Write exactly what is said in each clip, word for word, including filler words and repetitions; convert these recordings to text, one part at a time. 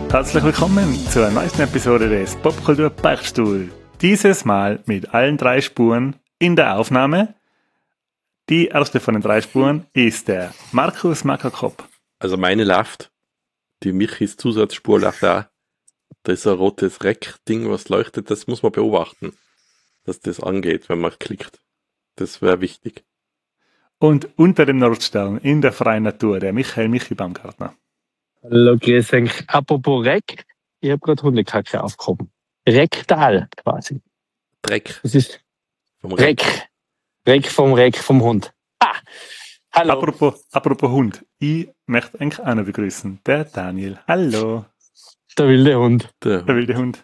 Herzlich willkommen zur neuesten Episode des Popkultur Beichtstuhl. Dieses Mal mit allen drei Spuren in der Aufnahme. Die erste von den drei Spuren ist der Markus Makakop. Also meine läuft, die Michis Zusatzspur läuft auch. Da ist ein rotes Reck-Ding, was leuchtet. Das muss man beobachten, dass das angeht, wenn man klickt. Das wäre wichtig. Und unter dem Nordstern in der freien Natur der Michael Michi Baumgartner. Hallo, grüß euch. Apropos Reck, ich habe gerade Hundekacke aufgehoben. Rektal quasi. Dreck. Das ist Vom Reck. Reck. Reck vom Reck vom Hund. Ah, hallo. Apropos, apropos Hund, ich möchte eigentlich auch noch begrüßen. Der Daniel. Hallo. Der wilde Hund. Der, Der wilde Hund.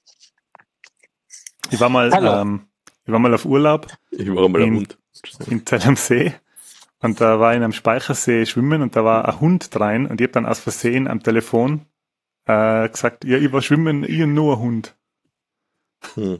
Ich war mal, Hallo. ähm, ich war mal auf Urlaub ich war mal ein In- Hund. in Zell am See. Und da war ich in einem Speichersee schwimmen und da war ein Hund rein und ich habe dann aus Versehen am Telefon äh, gesagt, ja, ich war schwimmen, ich und nur ein Hund. Hm.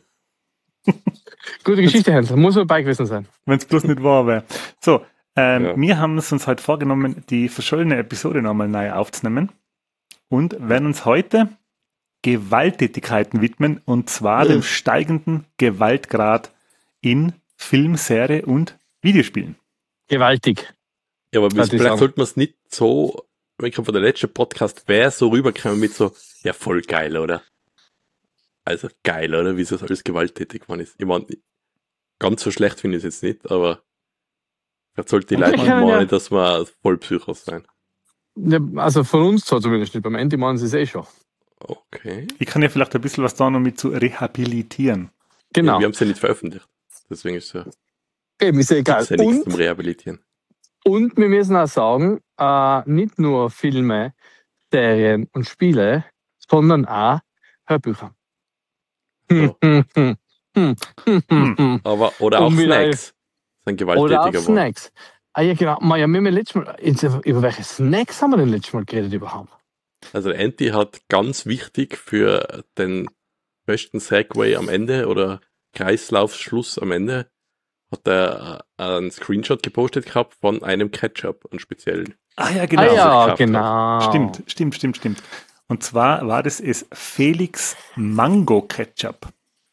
Gute Geschichte, Hans. Muss man bei gewesen sein. Wenn es bloß nicht wahr wäre. So, ähm, Ja. wir haben es uns heute vorgenommen, die verschollene Episode nochmal neu aufzunehmen und werden uns heute Gewalttätigkeiten widmen und zwar Ja. dem steigenden Gewaltgrad in Film, Serie und Videospielen. Gewaltig. Ja, aber Kann ich vielleicht sagen. sollte man es nicht so, wenn ich von der letzten Podcast wäre, so rüberkommen mit so, ja, voll geil, oder? Also geil, oder? Wie es alles gewalttätig geworden ist. Ich meine, ganz so schlecht finde ich es jetzt nicht, aber vielleicht sollte die Okay, Leute ja, meinen, ja. dass wir voll Psychos sein. Ja, also von uns zwar zumindest nicht. Beim Ende machen sie es eh schon. Okay. Ich kann ja vielleicht ein bisschen was da noch mit zu rehabilitieren. Genau. Ja, wir haben es ja nicht veröffentlicht. Deswegen ist es ja, Eben, ist ja egal. gibt's ja nichts Und, zum Rehabilitieren. und wir müssen auch sagen, äh, nicht nur Filme, Serien und Spiele, sondern auch Hörbücher. So. Hm, hm, hm, hm, hm, hm. Aber, oder Und auch wieder- Snacks. Das ist ein Oder gewalttätiger auch Wort. Snacks. Ah ja, genau. Ma, ja, wir haben ja letztes Mal, jetzt, über welche Snacks haben wir denn letztes Mal geredet überhaupt? Also der Anti hat ganz wichtig für den besten Segway am Ende oder Kreislaufschluss am Ende hat er äh, einen Screenshot gepostet gehabt von einem Ketchup, einen speziellen. Ah ja, genau. ah ja, gekauft genau. Stimmt, stimmt, stimmt, stimmt. Und zwar war das es Felix Mango Ketchup.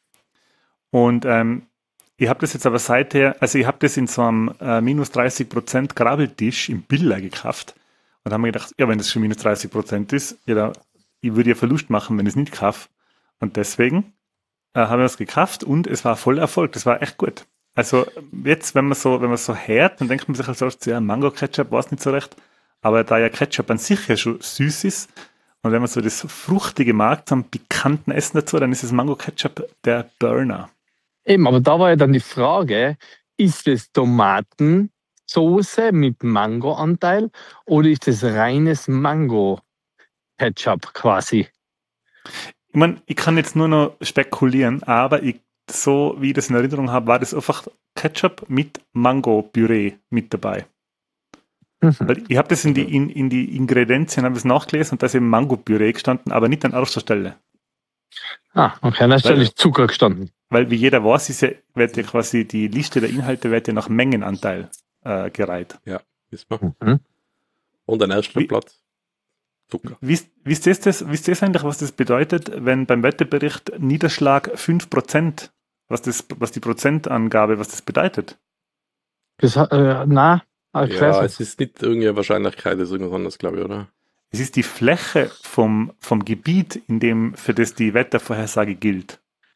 Und ähm, ich habe das jetzt aber seither, also ich habe das in so einem äh, minus dreißig Prozent Grabbeltisch im Billa gekauft. Und haben mir gedacht, ja, wenn das schon minus dreißig Prozent ist, ja, da, ich würde ja Verlust machen, wenn ich es nicht kaufe. Und deswegen äh, haben wir das gekauft und es war voll Erfolg. Das war echt gut. Also jetzt, wenn man so, wenn man so hört, dann denkt man sich als erstes, ja, Mango Ketchup war es nicht so recht. Aber da ja Ketchup an sich ja schon süß ist und wenn man so das fruchtige mag, zum pikanten Essen dazu, dann ist das Mango Ketchup der Burner. Eben, aber da war ja dann die Frage, ist es Tomatensoße mit Mango-Anteil oder ist es reines Mango-Ketchup quasi? Ich meine, ich kann jetzt nur noch spekulieren, aber ich, so wie ich das in Erinnerung habe, war das einfach Ketchup mit Mango-Püree mit dabei. Mhm. Weil ich habe das in die, in, in die Ingredienzien, habe es nachgelesen und da ist eben Mango-Püree gestanden, aber nicht an erster Stelle. Ah, okay, da ist Weil- natürlich Zucker gestanden. Weil wie jeder weiß, ist ja, wird ja quasi die Liste der Inhalte wird ja nach Mengenanteil äh, gereiht. Wissen wir. Mhm. Und ein erster Wie- Platz. Zucker. Wisst, wisst, ihr das, wisst ihr das eigentlich, was das bedeutet, wenn beim Wetterbericht Niederschlag fünf Prozent, was, das, was die Prozentangabe, was das bedeutet? Das, äh, na, Ja, erklär's es ist nicht irgendeine Wahrscheinlichkeit, das ist irgendwas anderes, glaube ich, oder? Es ist die Fläche vom, vom Gebiet, in dem für das die Wettervorhersage gilt.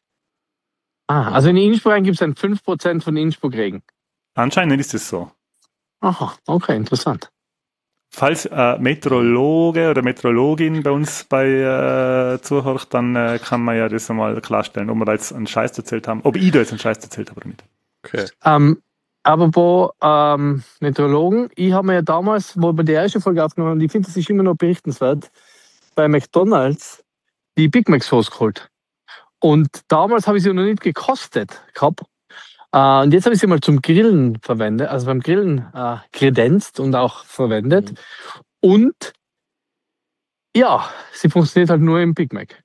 Ah, also in Innsbruck gibt es dann fünf Prozent von Innsbruck Regen. Anscheinend ist es so. Aha, okay, interessant. Falls äh, Meteorologe oder Meteorologin bei uns bei äh, zuhört, dann äh, kann man ja das einmal klarstellen, ob wir da jetzt einen Scheiß erzählt haben, ob ich da jetzt einen Scheiß erzählt habe oder nicht. Okay. Ähm, aber wo ähm, Meteorologen, ich habe mir ja damals, wo wir die erste Folge aufgenommen haben, ich finde, das ist immer noch berichtenswert, bei McDonalds die Big Mac Sauce geholt. Und damals habe ich sie noch nicht gekostet gehabt. Äh, und jetzt habe ich sie mal zum Grillen verwendet, also beim Grillen äh, kredenzt und auch verwendet. Mhm. Und ja, sie funktioniert halt nur im Big Mac.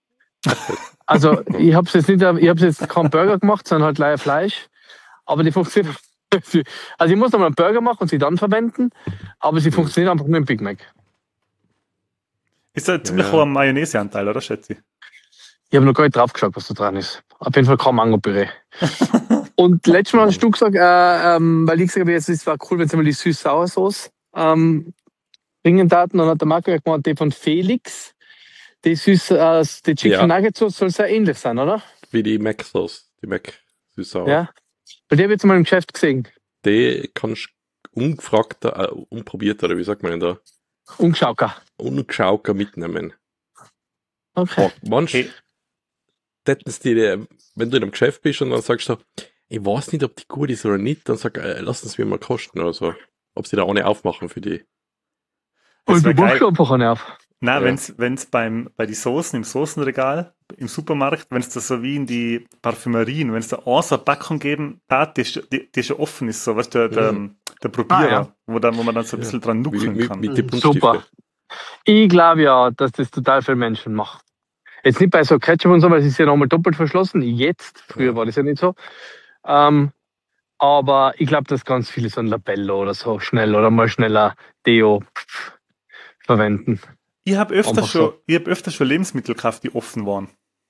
Also ich habe jetzt nicht, ich habe jetzt keinen Burger gemacht, sondern halt leider Fleisch. Aber die funktioniert. Also ich muss nochmal einen Burger machen und sie dann verwenden, aber sie funktioniert einfach nur im Big Mac. Ist ein ziemlich Ja. hoher Mayonnaise-Anteil, oder, schätze ich? Ich habe noch gar nicht drauf geschaut, was da dran ist. Auf jeden Fall kein Mango-Püree. Und letztes Mal hast du gesagt, äh, ähm, weil ich gesagt habe, jetzt es war cool, wenn sie mal die Süß-Sauer-Sauce ähm, bringen daten. Dann hat der Marco ja gemeint, die von Felix, die süß, äh, die Chicken Ja. Nugget Sauce soll sehr ähnlich sein, oder? Wie die Mac-Sauce, die Mac süß-sauer. Ja. Weil die habe ich jetzt mal im Geschäft gesehen. Die kannst du ungefragt, äh, unprobiert, oder wie sagt man denn da? Ungeschauker. Ungeschauker mitnehmen. Okay. Oh, manchmal, Hey. hätten sie die, wenn du in einem Geschäft bist und dann sagst du, ich weiß nicht, ob die gut ist oder nicht, dann sag, äh, lass uns mir mal kosten oder so. Ob sie da auch nicht aufmachen für die. Das Und wär du machst geil. einfach einen auf. Na, Ja. wenn's, wenn's beim, bei die Soßen im Soßenregal, im Supermarkt, wenn es da so wie in die Parfümerien, wenn es da auch so eine Packung geben, da, die, sch- die, die schon offen ist, so, was der, der, Mhm. der Probierer, Ah, ja. wo, dann, wo man dann so ein bisschen dran nuckeln Wie, wie, kann. mit die Mhm, Buntstifte. super. Ich glaube ja, dass das total viele Menschen machen. Jetzt nicht bei so Ketchup und so, weil es ist ja nochmal doppelt verschlossen. Jetzt, früher Ja. war das ja nicht so. Ähm, aber ich glaube, dass ganz viele so ein Labello oder so schnell oder mal schneller Deo pf, verwenden. Ich habe öfter, Einfach schon, so. ich hab öfter schon Lebensmittel gekauft, die offen waren.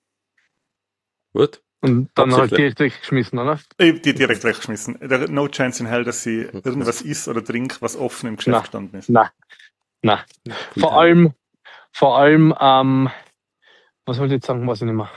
Gut. Und dann halt Hauptsächlich. direkt weggeschmissen, oder? Ich hab die direkt weggeschmissen. There- No chance in hell, dass ich irgendwas isst oder trinke, was offen im Geschäft Na. gestanden ist. Nein, nein. Viel Vor Teil. allem, vor allem, ähm, was wollte ich jetzt sagen, weiß ich nicht mehr.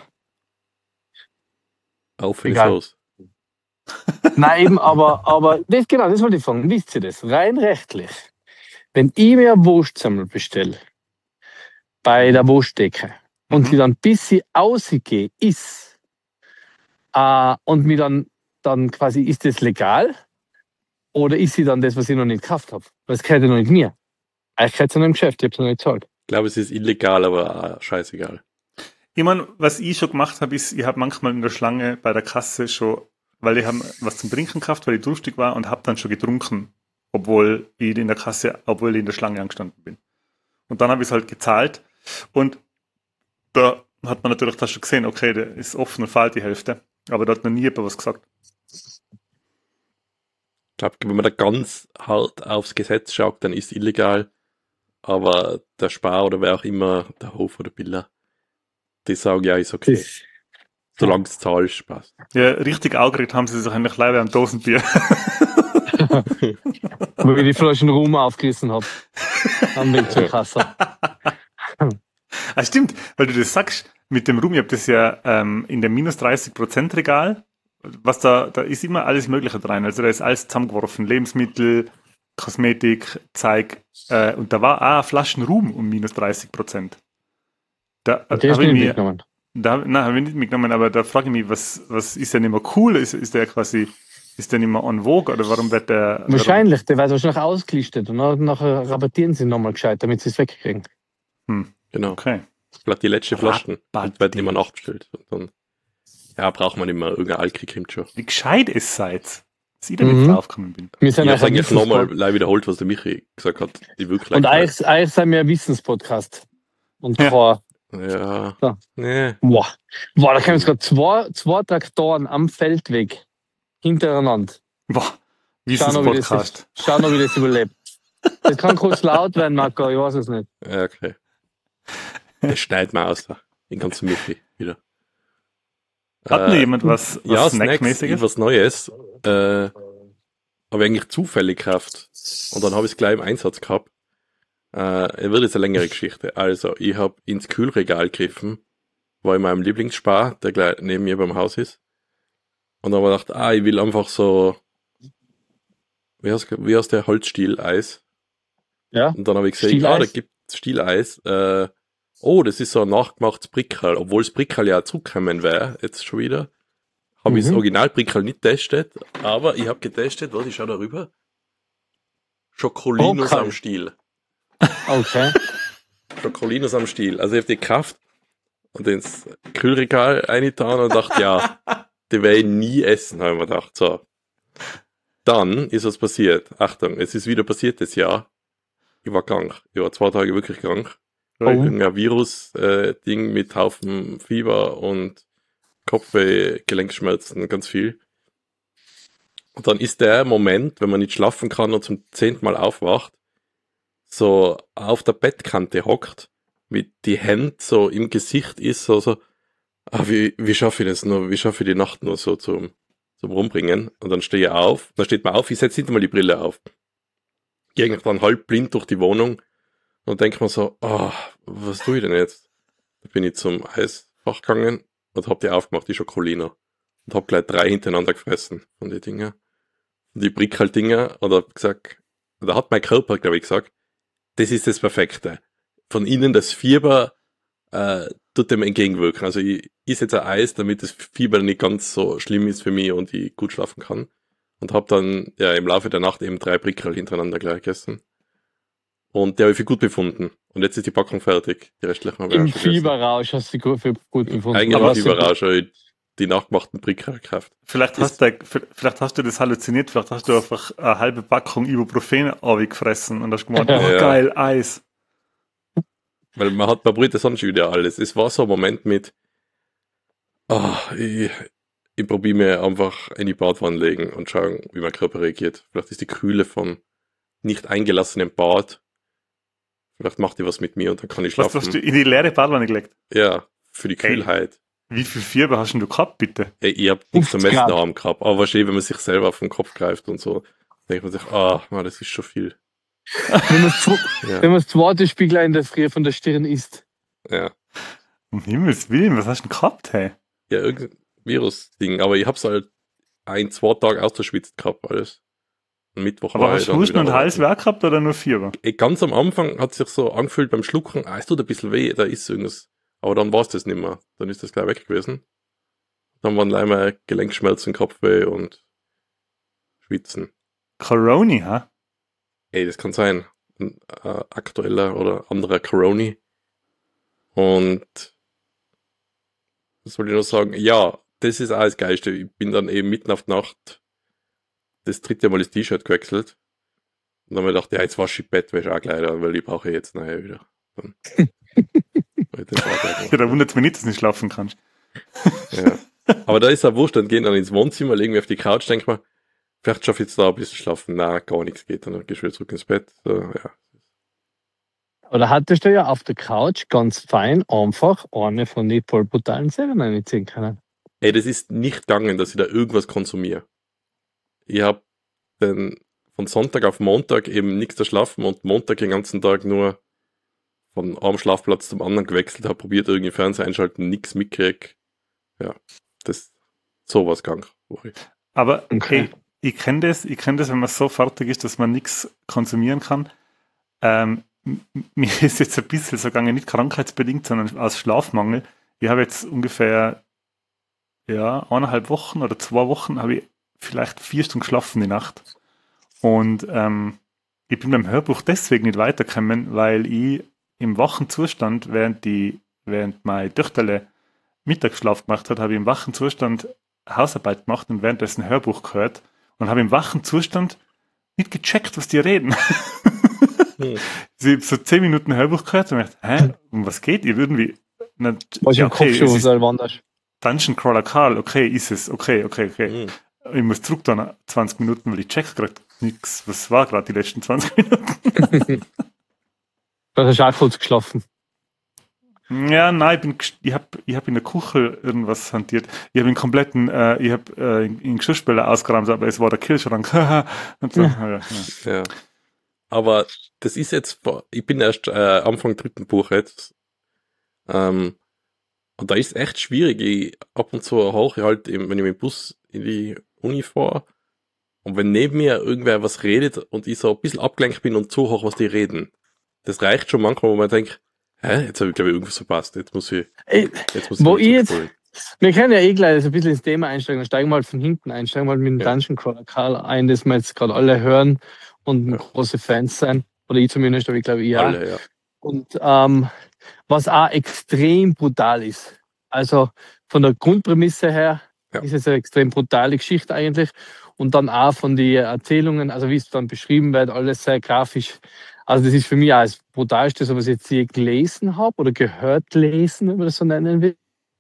Auf in die Egal. Sauce. Nein, eben, aber, aber das, genau, das wollte ich fragen. Wisst ihr das? Rein rechtlich. Wenn ich mir eine Wurstsemmel bestelle, bei der Wurstdecke, und Mhm. die dann bis sie ausgehe, ist, äh, und mir dann, dann quasi, ist das legal? Oder ist sie dann das, was ich noch nicht gekauft habe? Weil es gehört ja noch nicht mir. Eigentlich gehört es ja noch im Geschäft, ich habe es noch nicht gezahlt. Ich glaube, es ist illegal, aber äh, scheißegal. Ich meine, was ich schon gemacht habe, ist, ich habe manchmal in der Schlange bei der Kasse schon, weil ich habe was zum Trinken gekauft, weil ich durstig war und habe dann schon getrunken, obwohl ich in der Kasse, obwohl ich in der Schlange angestanden bin. Und dann habe ich es halt gezahlt und da hat man natürlich das schon gesehen, okay, der ist offen und fehlt die Hälfte, aber da hat noch nie jemand was gesagt. Ich glaube, wenn man da ganz hart aufs Gesetz schaut, dann ist es illegal. Aber der Spar oder wer auch immer, der Hof oder Biller, die sagen, ja, ist okay. Das, Solange es zahlst, passt. Ja, richtig aufgeregt haben sie sich eigentlich leider am Dosenbier. wo ich die Flaschen Rum aufgerissen habe. Am Weg zur Kasse. Ah, stimmt, weil du das sagst, mit dem Rum, ich habe das ja ähm, in dem minus dreißig Prozent Regal, was da, da ist immer alles Mögliche drin. Also da ist alles zusammengeworfen, Lebensmittel, Kosmetik, Zeug, äh, und da war auch Flaschen Rum um minus dreißig Prozent. Da Und die hast habe du ich nicht mir, mitgenommen. da, nein, habe ich nicht mitgenommen, aber da frage ich mich, was, was ist der nicht mehr cool? Ist, ist der quasi, ist der nicht mehr en vogue oder warum wird der... Warum, Wahrscheinlich, der wird wahrscheinlich ausgelistet und dann nachher rabattieren sie nochmal gescheit, damit sie es wegkriegen. hm, Genau. okay. Vielleicht die letzte Flaschen. Rabatt. Und wird nicht mehr nachbestellt. Und dann, ja, braucht man nicht mehr. Irgendein Alki kommt schon. Wie gescheit es seid, dass ich da nicht Mhm. draufgekommen bin. Wir Ich sind habe eigentlich ein eigentlich nochmal Wissenspodcast. live wiederholt, was der Michi gesagt hat. Die wirklich Und gleich- eigentlich, eigentlich sind wir ein Wissenspodcast. Und Ja. vor, Ja. Ja. Nee. boah, boah, da kommen jetzt gerade zwei, zwei Traktoren am Feldweg hintereinander. Boah, Schau noch, wie das, Wissenspodcast. schau noch, wie das überlebt. Das kann kurz laut werden, Marco, ich weiß es nicht. Ja, okay. Das schneidet man aus da. Den ganzen Michi wieder. Hat Äh, mir jemand was, was Ja, Snacks, Snackmäßiges? was Neues. Äh, habe ich eigentlich zufällig gekauft. Und dann habe ich es gleich im Einsatz gehabt. Äh, wird jetzt eine längere Geschichte. Also, ich habe ins Kühlregal gegriffen, war in meinem Lieblingsspar, der gleich neben mir beim Haus ist. Und dann habe ich gedacht, ah, ich will einfach so, wie heißt, wie heißt der Holzstiel-Eis? Ja. Und dann habe ich gesehen, Stieleis? ah, da gibt es Stieleis. Äh, oh, das ist so ein nachgemachtes Brickerl, obwohl das Brickerl ja zugekommen wäre, jetzt schon wieder. Habe ich das Mhm. Original-Brickerl nicht getestet, aber ich habe getestet, warte, ich schau da rüber. Schokolinos Okay. am Stiel. Okay. Schokolinos am Stiel. Also ich habe die gekauft und ins Kühlregal reingetan und dachte, ja, die werde ich nie essen, habe ich mir gedacht. So. Dann ist was passiert. Achtung, es ist wieder passiert das Jahr. Ich war krank. Ich war zwei Tage wirklich krank. Oh. Irgendein Virus-Ding mit Haufen Fieber und Kopfweh, Gelenkschmerzen, ganz viel. Und dann ist der Moment, wenn man nicht schlafen kann und zum zehnten Mal aufwacht, so auf der Bettkante hockt wie die Hände so im Gesicht ist, so, so ah, wie, wie schaffe ich das nur, wie schaffe ich die Nacht nur so zum, zum Rumbringen? Und dann stehe ich auf, dann steht man auf, ich setze nicht mal die Brille auf. Gehe eigentlich dann halb blind durch die Wohnung und denke mir so, ah, was tue ich denn jetzt? Da bin ich zum Eisfach gegangen und hab die aufgemacht, die Schokolina. Und hab gleich drei hintereinander gefressen von den Dinger. Und die Brickel-Dinger, und hab gesagt, da hat mein Körper, glaube ich, gesagt, das ist das Perfekte. Von innen das Fieber äh, tut dem entgegenwirken. Also ich esse jetzt ein Eis, damit das Fieber nicht ganz so schlimm ist für mich und ich gut schlafen kann. Und hab dann ja im Laufe der Nacht eben drei Brickel hintereinander gleich gegessen. Und die habe ich für gut befunden. Und jetzt ist die Packung fertig. Die restlichen habe ich Im auch schon gegessen. Fieberrausch hast du gut, für gut befunden. Eigentlich Aber im hast du- Fieberrausch habe ich die nachgemachten Brickel gekauft. Vielleicht hast, du, vielleicht hast du das halluziniert, vielleicht hast du einfach eine halbe Packung Ibuprofen gefressen und hast gemeint, oh Ja. geil, Eis. Weil man hat, man probiert sonst wieder alles. Es war so ein Moment mit, ah, ich, ich probiere mir einfach in die Badwanne legen und schauen, wie mein Körper reagiert. Vielleicht ist die Kühle von nicht eingelassenem Bad, vielleicht macht die was mit mir und dann kann ich Was schlafen. hast du in die leere Badwanne gelegt? Ja, für die Hey. Kühlheit. Wie viel Fieber hast denn du gehabt, bitte? Ey, ich hab nichts zum fünfzig Messen Grad. daheim gehabt, aber wahrscheinlich, wenn man sich selber auf den Kopf greift und so, denkt man sich, ah, man, das ist schon viel. Wenn man das- Ja, wenn man das zweite Spiegel in der Früh von der Stirn isst. ja. Um Himmels Willen, was hast du denn gehabt, hey? Ja, irgendein Virus-Ding, aber ich hab's halt ein, zwei Tage ausgeschwitzt gehabt, alles. Am Mittwoch Aber war ich hast du dann Husten wieder und arbeiten. Halsweh gehabt oder nur Fieber? Ey, ganz am Anfang hat sich so angefühlt beim Schlucken, ah, es tut ein bisschen weh, da ist irgendwas. Aber dann war's das nicht mehr. Dann ist das gleich weg gewesen. Dann waren gleich mal Gelenkschmerzen, Kopfweh und Schwitzen. Corona, ha? Ey, das kann sein. Ein äh, aktueller oder anderer Corona. Und was wollte ich noch sagen? Ja, das ist auch das Geilste. Ich bin dann eben mitten auf die Nacht das dritte Mal das T-Shirt gewechselt. Und dann habe ich gedacht, ja, jetzt wasche ich Bettwäsche auch gleich an, weil die brauche ich jetzt nachher wieder. Dann, weil ich das auch gleich mache. Ja, da wundert es mich nicht, dass du nicht schlafen kannst. Ja. Aber da ist ja wurscht, dann gehen dann ins Wohnzimmer, legen wir auf die Couch, denk mal, vielleicht schaffe ich jetzt da ein bisschen schlafen. Na, gar nichts geht, dann gehst du wieder zurück ins Bett. So, ja. Oder hattest du ja auf der Couch ganz fein einfach eine von den voll brutalen Serien reinziehen können. Ey, das ist nicht gegangen, dass ich da irgendwas konsumiere. Ich habe dann von Sonntag auf Montag eben nichts geschlafen und Montag den ganzen Tag nur von einem Schlafplatz zum anderen gewechselt, habe probiert irgendwie Fernseher einschalten, nichts mitgekriegt. Ja, das sowas gang. war ich. Aber Okay. okay. ich kenne das, ich kenne das, wenn man so fertig ist, dass man nichts konsumieren kann. Ähm, m- mir ist jetzt ein bisschen so gegangen, nicht krankheitsbedingt, sondern aus Schlafmangel. Ich habe jetzt ungefähr ja, eineinhalb Wochen oder zwei Wochen habe ich vielleicht vier Stunden geschlafen die Nacht. Und ähm, ich bin beim Hörbuch deswegen nicht weitergekommen, weil ich im wachen Zustand, während die, während meine Töchterle Mittagsschlaf gemacht hat, habe ich im wachen Zustand Hausarbeit gemacht und währenddessen Hörbuch gehört und habe im wachen Zustand nicht gecheckt, was die reden. Hm. Ich habe so zehn Minuten Hörbuch gehört und dachte, hä, um was geht? Ich irgendwie. Na, Was ja, im okay, Kopf schon es was ist anders. Dungeon Crawler Karl, okay, ist es, okay, okay, okay. Hm. Ich muss zurück dann zwanzig Minuten, weil ich check gerade nichts. Was war gerade die letzten zwanzig Minuten? Da hast du auch kurz geschlafen. Ja, nein, ich, bin, gest- ich habe ich hab in der Küche irgendwas hantiert. Ich habe den kompletten, äh, ich habe äh, in den Geschirrspüler ausgeräumt, aber es war der Kühlschrank. Und so, ja, ja. Ja. Aber das ist jetzt, vor- ich bin erst äh, Anfang dritten Buch jetzt. Ähm, und da ist echt schwierig. Ich, ab und zu hoch ich halt, eben, wenn ich mit dem Bus in die Uni fahre. Und wenn neben mir irgendwer was redet und ich so ein bisschen abgelenkt bin und zuhöre, was die reden, das reicht schon manchmal, wo man denkt, hä, jetzt habe ich glaube ich irgendwas verpasst. Jetzt muss ich, Ey, jetzt muss ich Wo wieder ich jetzt- zurückspulen. wir können ja eh gleich so ein bisschen ins Thema einsteigen. Dann steigen wir halt von hinten ein. Steigen wir halt mit dem Ja. Dungeon Crawler Karl ein, das wir jetzt gerade alle hören und Ja. große Fans sein. Oder ich zumindest, aber ich glaube, ja. Alle, ja. Und ähm, was auch extrem brutal ist. Also von der Grundprämisse her Ja. ist es eine extrem brutale Geschichte eigentlich. Und dann auch von den Erzählungen, also wie es dann beschrieben wird, alles sehr grafisch. Also das ist für mich auch das Brutalste, so was ich jetzt je gelesen habe oder gehört lesen, wenn man das so nennen will.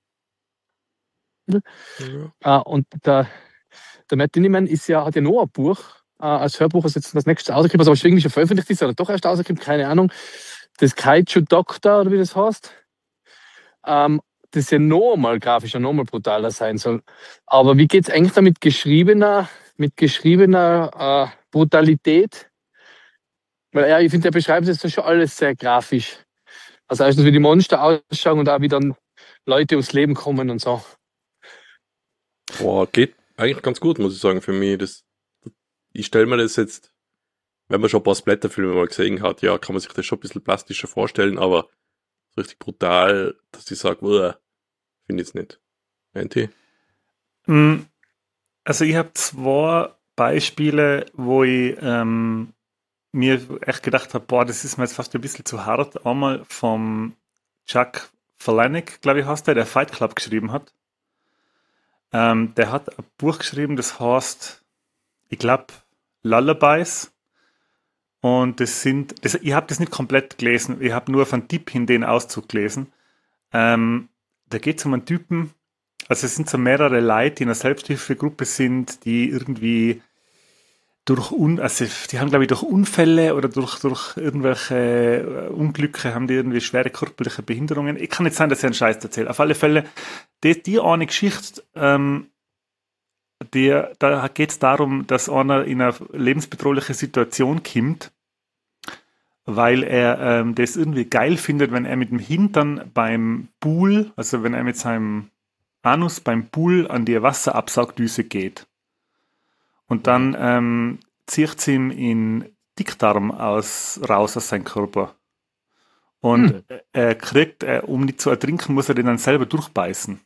Ja. Äh, und der, der Matt Dinniman ist ja, hat ja noch ein Buch äh, als Hörbuch, was jetzt das nächste rauskommt, was aber irgendwie schon veröffentlicht ist oder doch erst rauskommt, keine Ahnung. das Kaiju Doctor, oder wie das heißt, ähm, das ja noch einmal grafischer, noch einmal brutaler sein soll. Aber wie geht es eigentlich da mit geschriebener, mit geschriebener äh, Brutalität? Weil ja, ich finde, der beschreibt das schon alles sehr grafisch. Also erstens, wie die Monster ausschauen und auch wie dann Leute ums Leben kommen und so. Boah, geht eigentlich ganz gut, muss ich sagen, für mich. Das, ich stelle mir das jetzt, wenn man schon ein paar Splatterfilme mal gesehen hat, ja, kann man sich das schon ein bisschen plastischer vorstellen, aber so richtig brutal, dass ich sage, finde ich es nicht. Anti? Also ich habe zwei Beispiele, wo ich ähm, mir echt gedacht habe, boah, das ist mir jetzt fast ein bisschen zu hart. Einmal vom Chuck Palahniuk, glaube ich, heißt der, der Fight Club geschrieben hat. Ähm, der hat ein Buch geschrieben, das heißt, ich glaube, Lullabies. Und das sind, das, ich habe das nicht komplett gelesen, ich habe nur von Tipp hin den Auszug gelesen. Ähm, da geht es um einen Typen, also es sind so mehrere Leute, die in einer Selbsthilfegruppe sind, die irgendwie durch, Un also die haben glaube ich durch Unfälle oder durch, durch irgendwelche Unglücke, haben die irgendwie schwere körperliche Behinderungen. Ich kann nicht sagen, dass ich einen Scheiß erzähle. Auf alle Fälle, die, die eine Geschichte, ähm, die, da geht es darum, dass einer in eine lebensbedrohliche Situation kommt, weil er ähm, das irgendwie geil findet, wenn er mit dem Hintern beim Pool, also wenn er mit seinem Anus beim Pool an die Wasserabsaugdüse geht. Und dann ähm, zieht sie ihm in Dickdarm aus, raus aus seinem Körper. Und hm. er kriegt, er, um nicht zu ertrinken, muss er den dann selber durchbeißen.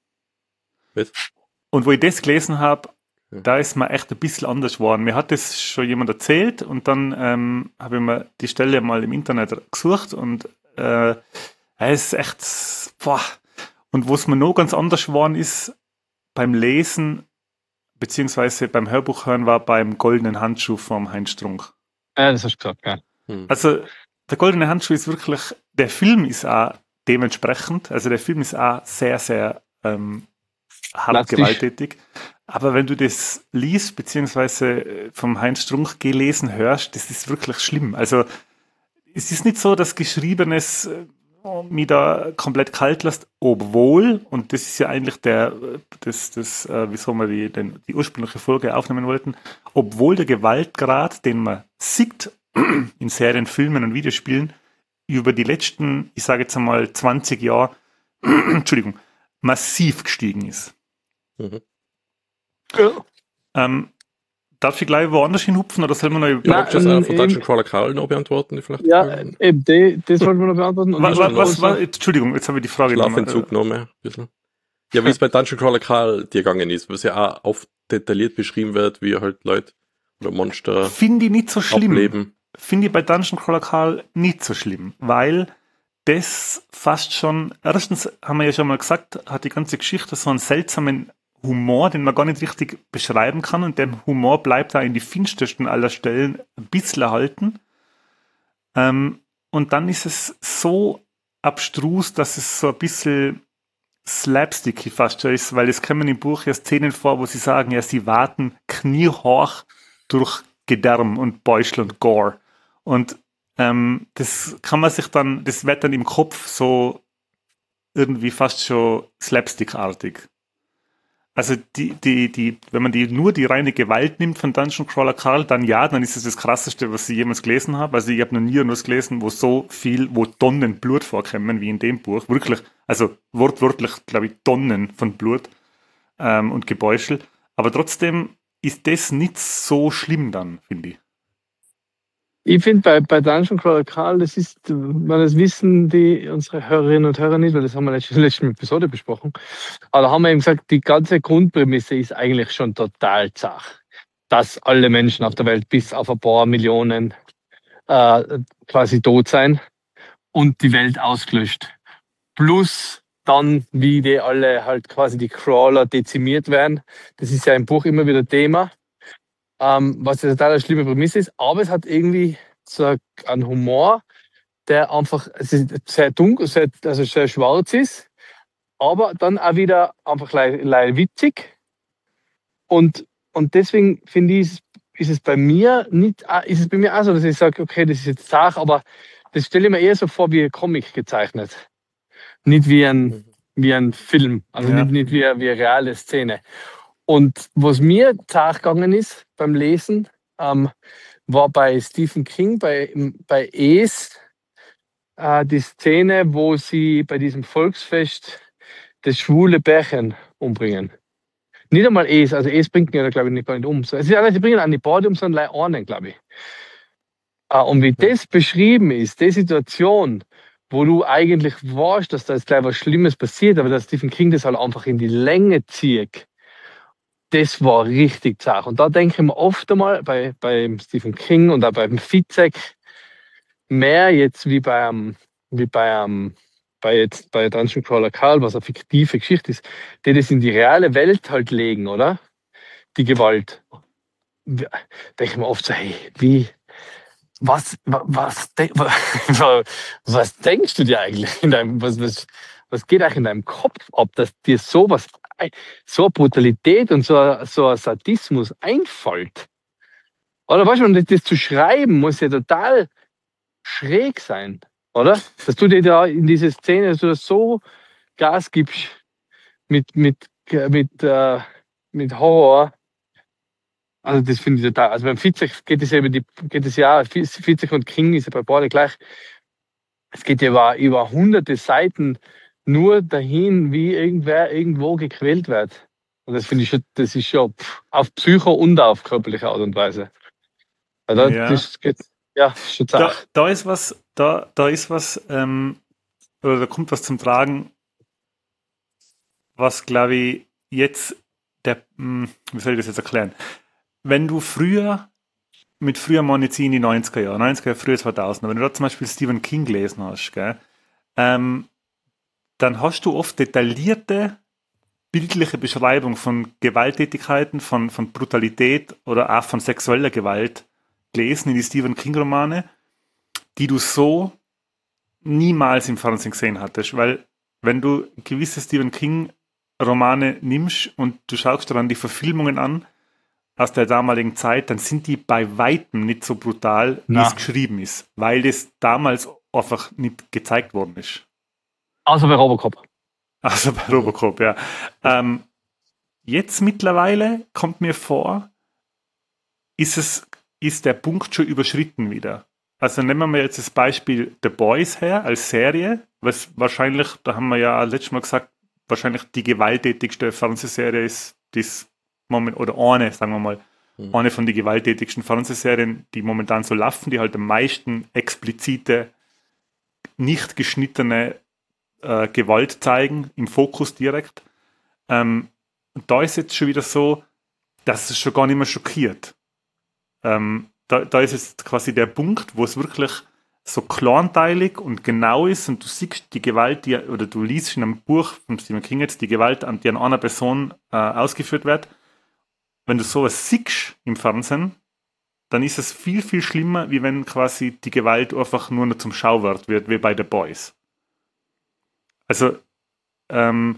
Was? Und wo ich das gelesen habe, ja. Da ist mir echt ein bisschen anders geworden. Mir hat das schon jemand erzählt und dann ähm, habe ich mir die Stelle mal im Internet gesucht und äh, es ist echt, boah. Und wo es mir noch ganz anders geworden ist, beim Lesen, beziehungsweise beim Hörbuch hören, war beim Goldenen Handschuh vom Heinz Strunk. Ja, das hast du gesagt, ja. Hm. Also, der Goldene Handschuh ist wirklich, der Film ist auch dementsprechend, also der Film ist auch sehr, sehr ähm, hart Plastisch. Gewalttätig. Aber wenn du das liest, beziehungsweise vom Heinz Strunk gelesen hörst, das ist wirklich schlimm. Also, es ist nicht so, dass Geschriebenes mich da komplett kalt lässt, obwohl, und das ist ja eigentlich der, das, das, äh, wieso wir die, den, die ursprüngliche Folge aufnehmen wollten, obwohl der Gewaltgrad, den man sieht in Serien, Filmen und Videospielen, über die letzten, ich sage jetzt einmal zwanzig Jahre, Entschuldigung, massiv gestiegen ist. Mhm. Ja. Ähm, darf ich gleich woanders hinhupfen oder soll man noch... Ja, magst du das ähm, auch von Dungeon Crawler Karl noch beantworten? Die vielleicht Ja, Fragen? eben, die, das wollten wir noch beantworten. Und Was, was, was, was, Entschuldigung, jetzt habe ich die Frage Schlafentzug noch mehr. Ein bisschen. Ja, wie es bei Dungeon Crawler Karl dir gegangen ist, was ja auch oft detailliert beschrieben wird, wie halt Leute oder Monster Finde ich nicht so schlimm. ableben. Finde ich bei Dungeon Crawler Karl nicht so schlimm, weil das fast schon, erstens haben wir ja schon mal gesagt, hat die ganze Geschichte so einen seltsamen Humor, den man gar nicht richtig beschreiben kann und der Humor bleibt da in die finstersten aller Stellen ein bisschen erhalten. Ähm, und dann ist es so abstrus, dass es so ein bisschen slapsticky fast schon ist, weil es kommen im Buch ja Szenen vor, wo sie sagen, ja, sie warten kniehoch durch Gedärm und Beuschel und Gore. Und ähm, das kann man sich dann, das wird dann im Kopf so irgendwie fast schon slapstickartig. Also die, die, die, wenn man die nur die reine Gewalt nimmt von Dungeon Crawler Karl, dann ja, dann ist es das Krasseste, was ich jemals gelesen habe. Also ich habe noch nie etwas gelesen, wo so viel, wo Tonnen Blut vorkommen wie in dem Buch. Wirklich, also wortwörtlich, glaube ich, Tonnen von Blut ähm, und Gebäuschel. Aber trotzdem ist das nicht so schlimm dann, finde ich. Ich finde bei, bei Dungeon Crawler Karl, das ist, weil das wissen die unsere Hörerinnen und Hörer nicht, weil das haben wir in der letzten Episode besprochen. Aber da haben wir eben gesagt, die ganze Grundprämisse ist eigentlich schon total zach. Dass alle Menschen auf der Welt bis auf ein paar Millionen äh, quasi tot sein und die Welt ausgelöscht. Plus dann, wie die alle halt quasi die Crawler dezimiert werden. Das ist ja im Buch immer wieder Thema. Ähm, was ja total eine schlimme Prämisse ist, aber es hat irgendwie so einen Humor, der einfach es ist sehr dunkel, sehr, also sehr schwarz ist, aber dann auch wieder einfach le, le witzig. Und, und deswegen finde ich, ist es bei mir nicht, ist es bei mir auch so, dass ich sage, okay, das ist jetzt Sache, aber das stelle ich mir eher so vor wie ein Comic gezeichnet. Nicht wie ein, wie ein Film, also Ja. nicht, nicht wie, eine, wie eine reale Szene. Und was mir nachgegangen ist beim Lesen, ähm, war bei Stephen King, bei, bei Es, äh, die Szene, wo sie bei diesem Volksfest das schwule Bärchen umbringen. Nicht einmal Es, also Es bringt ja, glaube ich, nicht, gar nicht um. So, es ist ja nicht, sie bringen auch nicht beide um, sondern einen, glaube ich. Äh, und wie das beschrieben ist, die Situation, wo du eigentlich weißt, dass da jetzt gleich was Schlimmes passiert, aber dass Stephen King das halt einfach in die Länge zieht, das war richtig zart. Und da denke ich mir oft einmal bei, bei Stephen King und auch beim Fitzek mehr jetzt wie bei einem, wie bei einem, bei jetzt bei Dungeon Crawler Karl, was eine fiktive Geschichte ist, die das in die reale Welt halt legen, oder? Die Gewalt. Denke ich mir oft so, hey, wie, was, wa- was, de- wa- was denkst du dir eigentlich in deinem, was, was, was geht eigentlich in deinem Kopf ab, dass dir sowas, ein- so eine Brutalität und so, ein- so ein Sadismus einfällt? Oder weißt du, das, das zu schreiben muss ja total schräg sein, oder? Dass du dir da in diese Szene, dass du da so Gas gibst mit, mit, mit, äh, mit Horror. Also das finde ich total. Also beim Fitzek geht es ja über die, geht es ja, Fitzek und King ist ja bei beide gleich. Es geht ja über, über hunderte Seiten nur dahin, wie irgendwer irgendwo gequält wird. Und das finde ich schon, das ist schon pff, auf Psycho und auf körperliche Art und Weise. Also Ja. das geht, ja, ist schon Da, zart. da ist was, da, da ist was, ähm, oder da kommt was zum Tragen, was glaube ich jetzt der, hm, wie soll ich das jetzt erklären? Wenn du früher, mit früher meine ich in die neunziger Jahre, neunziger Jahre, früher zweitausender, wenn du da zum Beispiel Stephen King gelesen hast, gell, ähm, dann hast du oft detaillierte bildliche Beschreibung von Gewalttätigkeiten, von, von Brutalität oder auch von sexueller Gewalt gelesen in die Stephen King-Romane, die du so niemals im Fernsehen gesehen hattest. Weil wenn du gewisse Stephen King-Romane nimmst und du schaust dir dann die Verfilmungen an aus der damaligen Zeit, dann sind die bei weitem nicht so brutal, wie Na. es geschrieben ist, weil das damals einfach nicht gezeigt worden ist. Außer bei Robocop. Also bei Robocop, ja. Ähm, jetzt mittlerweile kommt mir vor, ist es, ist der Punkt schon überschritten wieder. Also nehmen wir jetzt das Beispiel The Boys her als Serie, was wahrscheinlich, da haben wir ja letztes Mal gesagt, wahrscheinlich die gewalttätigste Fernsehserie ist, das Moment, oder eine, sagen wir mal, Mhm. eine von den gewalttätigsten Fernsehserien, die momentan so laufen, die halt am meisten explizite, nicht geschnittene äh, Gewalt zeigen, im Fokus direkt. Ähm, und da ist jetzt schon wieder so, dass es schon gar nicht mehr schockiert. Ähm, da, da ist jetzt quasi der Punkt, wo es wirklich so kleinteilig und genau ist und du siehst die Gewalt, die, oder du liest in einem Buch von Stephen King jetzt die Gewalt, an die an einer Person äh, ausgeführt wird. Wenn du sowas siehst im Fernsehen, dann ist es viel, viel schlimmer, wie wenn quasi die Gewalt einfach nur noch zum Schauwert wird, wie bei The Boys. Also ähm,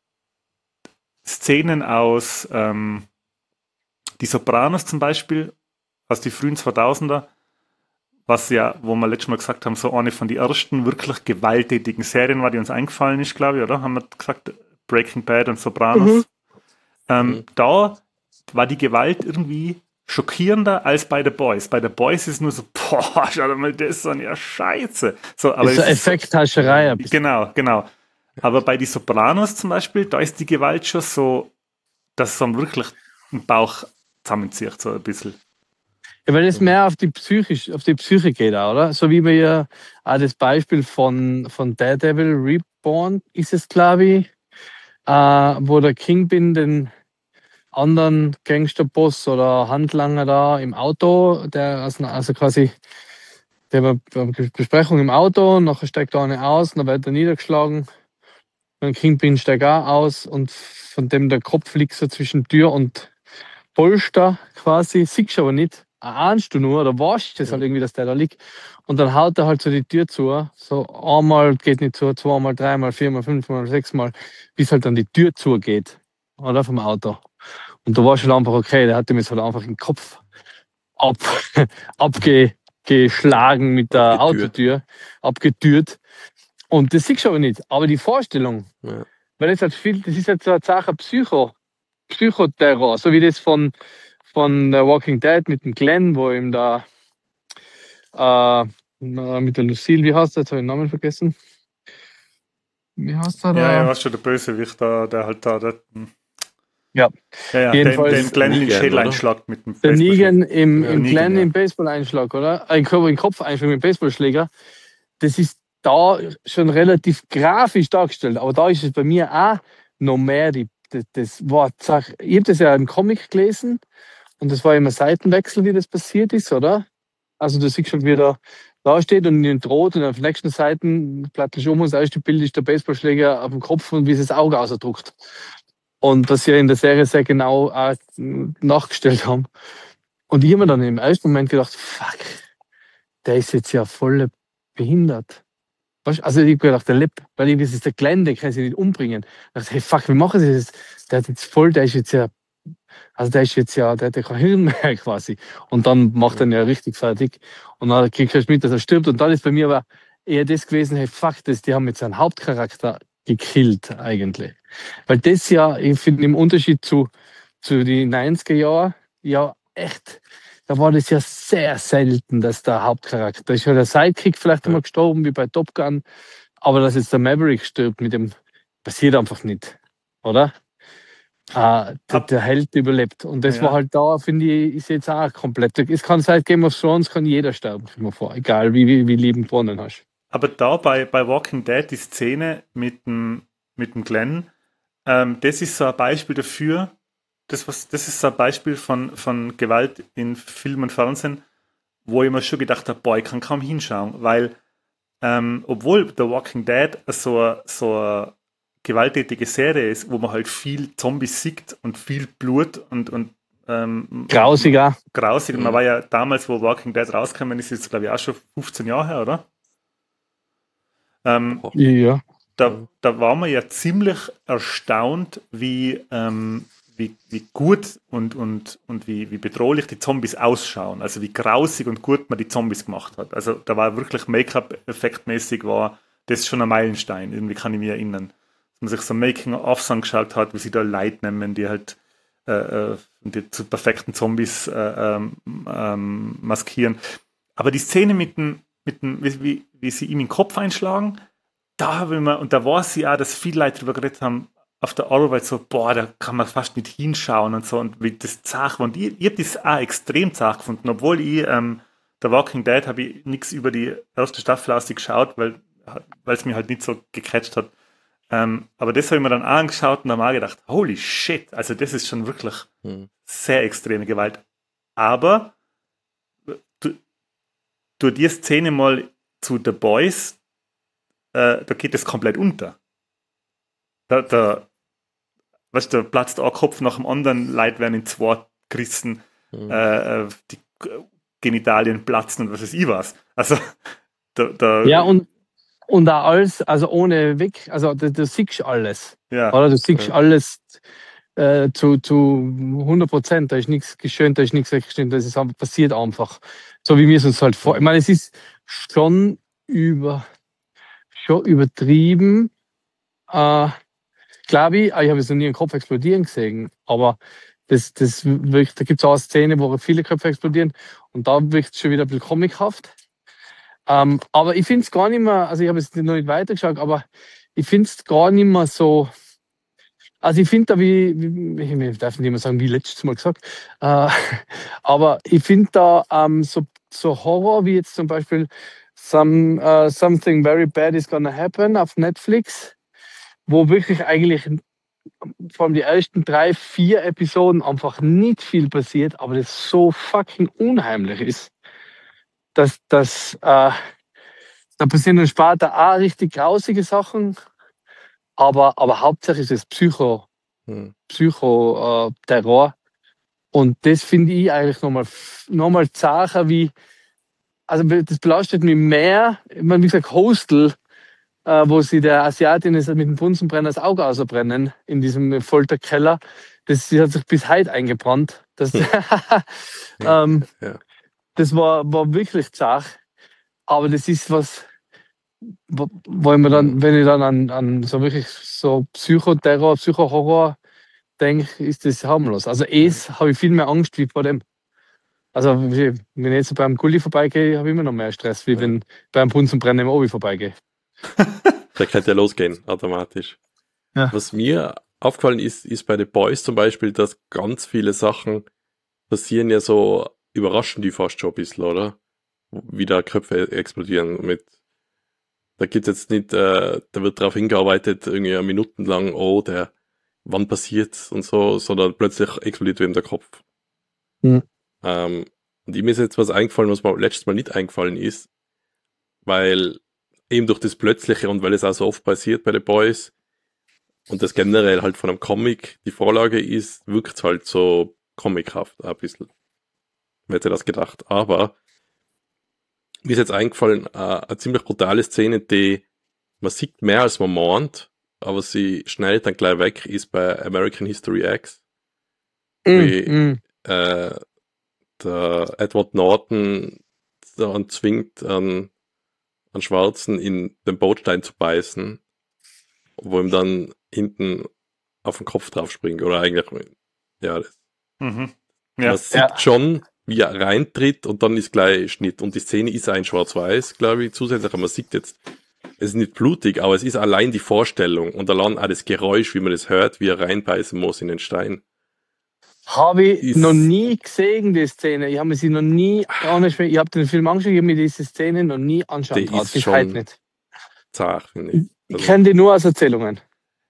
Szenen aus ähm, Die Sopranos zum Beispiel, aus die frühen zweitausender, was ja, wo wir letztes Mal gesagt haben, so eine von den ersten wirklich gewalttätigen Serien war, die uns eingefallen ist, glaube ich, oder? Haben wir gesagt, Breaking Bad und Sopranos. Mhm. Ähm, Mhm. Da war die Gewalt irgendwie schockierender als bei The Boys. Bei The Boys ist nur so, boah, schau dir mal das an, ja scheiße. So, aber Das ist es eine ist so, Effekthascherei. ein bisschen. genau, genau. Aber bei die Sopranos zum Beispiel, da ist die Gewalt schon so, dass es dann wirklich den Bauch zusammenzieht, so ein bisschen. Ja, weil es mehr auf die, Psychisch, auf die Psyche geht, auch, oder? So wie wir ja auch das Beispiel von, von Daredevil Reborn ist es, glaube ich, äh, wo der Kingpin den anderen Gangsterboss oder Handlanger da im Auto, der also, also quasi der war bei der Besprechung im Auto, nachher steigt da eine aus, dann wird er niedergeschlagen, dann Kingpin steigt auch aus und von dem der Kopf liegt so zwischen Tür und Polster quasi, siehst du aber nicht, ahnst du nur oder weißt es halt irgendwie, dass der da liegt und dann haut er halt so die Tür zu, so einmal geht nicht zu, zweimal, dreimal, viermal, fünfmal, sechsmal, bis halt dann die Tür zugeht, oder, vom Auto. Und da war schon einfach okay, der hat ihm jetzt halt einfach den Kopf ab, abge, geschlagen mit der Abgetürt. Autotür, abgetürt. Und das siehst du aber nicht. Aber die Vorstellung, Ja. weil das halt viel, das ist halt so eine Sache Psycho, Psychoterror, so wie das von, von The Walking Dead mit dem Glenn, wo ihm da äh, mit der Lucille, wie heißt der? Jetzt habe ich den Namen vergessen. Wie heißt der da? Ja, ja, was schon der Bösewicht da, der halt da, der, Ja. ja, ja, Jedenfalls- den, den Glenn in den Negan, Schädel oder? einschlagt mit dem Der Baseballschläger. Negan im, Ja, im Negan, Glenn ja. im Baseball-Einschlag, oder? Ein Körper in den Kopf einschlag mit dem Baseballschläger. Das ist da schon relativ grafisch dargestellt. Aber da ist es bei mir auch noch mehr. Die, das, das war, sag, ich habe das ja im Comic gelesen und das war immer Seitenwechsel, wie das passiert ist, oder? Also du siehst schon, wie er da steht und ihn droht und auf der nächsten Seite plötzlich um und das erste Bild ist der Baseballschläger auf dem Kopf und wie sie das Auge ausdruckt. Und das sie in der Serie sehr genau auch nachgestellt haben. Und ich habe mir dann im ersten Moment gedacht, fuck, der ist jetzt ja voll behindert. Weißt, also ich habe gedacht, der lebt, weil ich, das ist der Glenn, der kann sich nicht umbringen. Ich dachte, hey fuck, wie machen sie das? Der hat jetzt voll, der ist jetzt ja, also der ist jetzt ja, der hat ja kein Hirn mehr quasi. Und dann macht er ihn ja richtig fertig. Und dann kriegst du mit, dass er stirbt. Und dann ist bei mir aber eher das gewesen, hey fuck, das, die haben jetzt einen Hauptcharakter gekillt eigentlich. Weil das ja, ich finde, im Unterschied zu, zu den neunziger Jahren, ja echt, da war das ja sehr selten, dass der Hauptcharakter, da ist ja der Sidekick vielleicht Ja. einmal gestorben, wie bei Top Gun, aber dass jetzt der Maverick stirbt, mit dem passiert einfach nicht, oder? Äh, der, der Held überlebt. Und das Ja. war halt da, finde ich, ist jetzt auch komplett. Es kann seit Game of Thrones kann jeder sterben, kommt mir vor, egal wie, wie, wie lieben gewonnen hast. Aber da bei, bei Walking Dead, die Szene mit dem, mit dem Glenn, ähm, das ist so ein Beispiel dafür, das, was, das ist so ein Beispiel von, von Gewalt in Film und Fernsehen, wo ich mir schon gedacht habe, boah, ich kann kaum hinschauen, weil ähm, obwohl The Walking Dead so, a- so eine gewalttätige Serie ist, wo man halt viel Zombies sieht und viel Blut und, und ähm, Grausiger. grausig. Und man Mhm. war ja damals, wo Walking Dead rauskam, ist jetzt glaube ich auch schon fünfzehn Jahre her, oder? Ähm, Ja. da, da war man ja ziemlich erstaunt, wie, ähm, wie, wie gut und, und, und wie, wie bedrohlich die Zombies ausschauen. Also wie grausig und gut man die Zombies gemacht hat. Also da war wirklich Make-up-effektmäßig war das schon ein Meilenstein. Irgendwie kann ich mich erinnern. Dass man sich so Making-ofs angeschaut hat, wie sie da Leute nehmen, die halt äh, äh, die zu perfekten Zombies äh, ähm, ähm, maskieren. Aber die Szene mit dem, mit dem wie, wie, wie sie ihm in den Kopf einschlagen, da habe ich mir, und da war sie auch, dass viele Leute darüber geredet haben, auf der Arbeit so, boah, da kann man fast nicht hinschauen und so, und wie das zart war. Und ich, ich habe das auch extrem zart gefunden, obwohl ich, ähm, der Walking Dead, habe ich nichts über die erste Staffel aus geschaut, weil weil es mir halt nicht so gecatcht hat. Ähm, aber das habe ich mir dann auch angeschaut und habe mir auch gedacht, holy shit, also das ist schon wirklich Hm. sehr extreme Gewalt. Aber du, du die Szene mal zu The Boys, äh, da geht es komplett unter. Da, da, weißt du, da platzt ein Kopf nach dem anderen, Leute werden in zwei gerissen, Hm. äh, äh, die Genitalien platzen und was weiß ich was. Also, da, da Ja, und, und auch alles, also ohne weg, also du, du siehst alles. ja, Oder du siehst Ja. alles äh, zu, zu hundert Prozent. Da ist nichts geschönt, da ist nichts weggeschnitten, das ist einfach, passiert einfach. So wie wir es uns halt vor. Ich meine, es ist schon über schon übertrieben. Äh, glaube ich, ich habe jetzt noch nie einen Kopf explodieren gesehen, aber das, das wirkt, da gibt es auch eine Szene, wo viele Köpfe explodieren und da wirkt es schon wieder ein bisschen comichaft. Ähm, aber ich finde es gar nicht mehr, also ich habe jetzt noch nicht weitergeschaut, aber ich finde es gar nicht mehr so. Also ich finde da, wie, wie, ich darf nicht immer sagen, wie letztes Mal gesagt, äh, aber ich finde da ähm, so, so Horror, wie jetzt zum Beispiel Some, uh, Something Very Bad is Gonna Happen auf Netflix, wo wirklich eigentlich vor allem die ersten drei, vier Episoden einfach nicht viel passiert, aber das so fucking unheimlich ist, dass, dass äh, da passieren dann später auch richtig grausige Sachen, aber, aber hauptsächlich ist es Psycho, Hm. Psycho-Terror. Und das finde ich eigentlich nochmal noch mal zacher wie, also das belastet mich mehr, ich meine, wie gesagt, Hostel, äh, wo sie der Asiatin ist mit dem Bunsenbrenner das Auge ausbrennen in diesem Folterkeller. Das hat sich bis heute eingebrannt. Das, ähm, Ja. das war, war wirklich zart. Aber das ist was, wo wo ich mir dann, wenn ich dann an, an so wirklich so Psychoterror, Psychohorror denke, ist das harmlos. Also es habe ich viel mehr Angst wie vor dem. Also wie- wenn ich jetzt beim Gulli vorbeigehe, habe ich immer noch mehr Stress, wie Ja. wenn beim Bunsenbrenner im Obi vorbeigehe. Da könnte ja losgehen, automatisch. Ja. Was mir aufgefallen ist, ist bei The Boys zum Beispiel, dass ganz viele Sachen passieren ja so, überraschen die fast schon ein bisschen, oder? Wie da Köpfe explodieren mit, da gibt's jetzt nicht, äh, da wird darauf hingearbeitet, irgendwie ja minutenlang, oh, der, wann passiert's und so, sondern plötzlich explodiert wem der Kopf. Mhm. Ähm, und ihm ist jetzt was eingefallen, was mir letztes Mal nicht eingefallen ist, weil eben durch das Plötzliche und weil es auch so oft passiert bei The Boys und das generell halt von einem Comic die Vorlage ist, wirkt's halt so comichaft ein bisschen. Wer hätte das gedacht? Aber mir ist jetzt eingefallen, äh, eine ziemlich brutale Szene, die man sieht mehr als man meint, aber sie schneidet dann gleich weg, ist bei American History X. Wie, Mm, äh, der Edward Norton daran zwingt, an, an Schwarzen in den Bordstein zu beißen, wo ihm dann hinten auf den Kopf drauf springt. Oder eigentlich, ja, das, Mhm. man Ja. sieht Ja. schon, wie er reintritt und dann ist gleich Schnitt. Und die Szene ist ein Schwarz-Weiß, glaube ich, zusätzlich. Aber man sieht jetzt, es ist nicht blutig, aber es ist allein die Vorstellung und allein auch das Geräusch, wie man das hört, wie er reinbeißen muss in den Stein. Habe ich Ist- noch nie gesehen, die Szene. Ich habe mir sie noch nie angeschaut. Ich habe den Film angeschaut, ich habe mir diese Szene noch nie anschaut. Die ist Bis schon- heute nicht. Zart, finde ich. Ich Also, kenne die nur aus Erzählungen.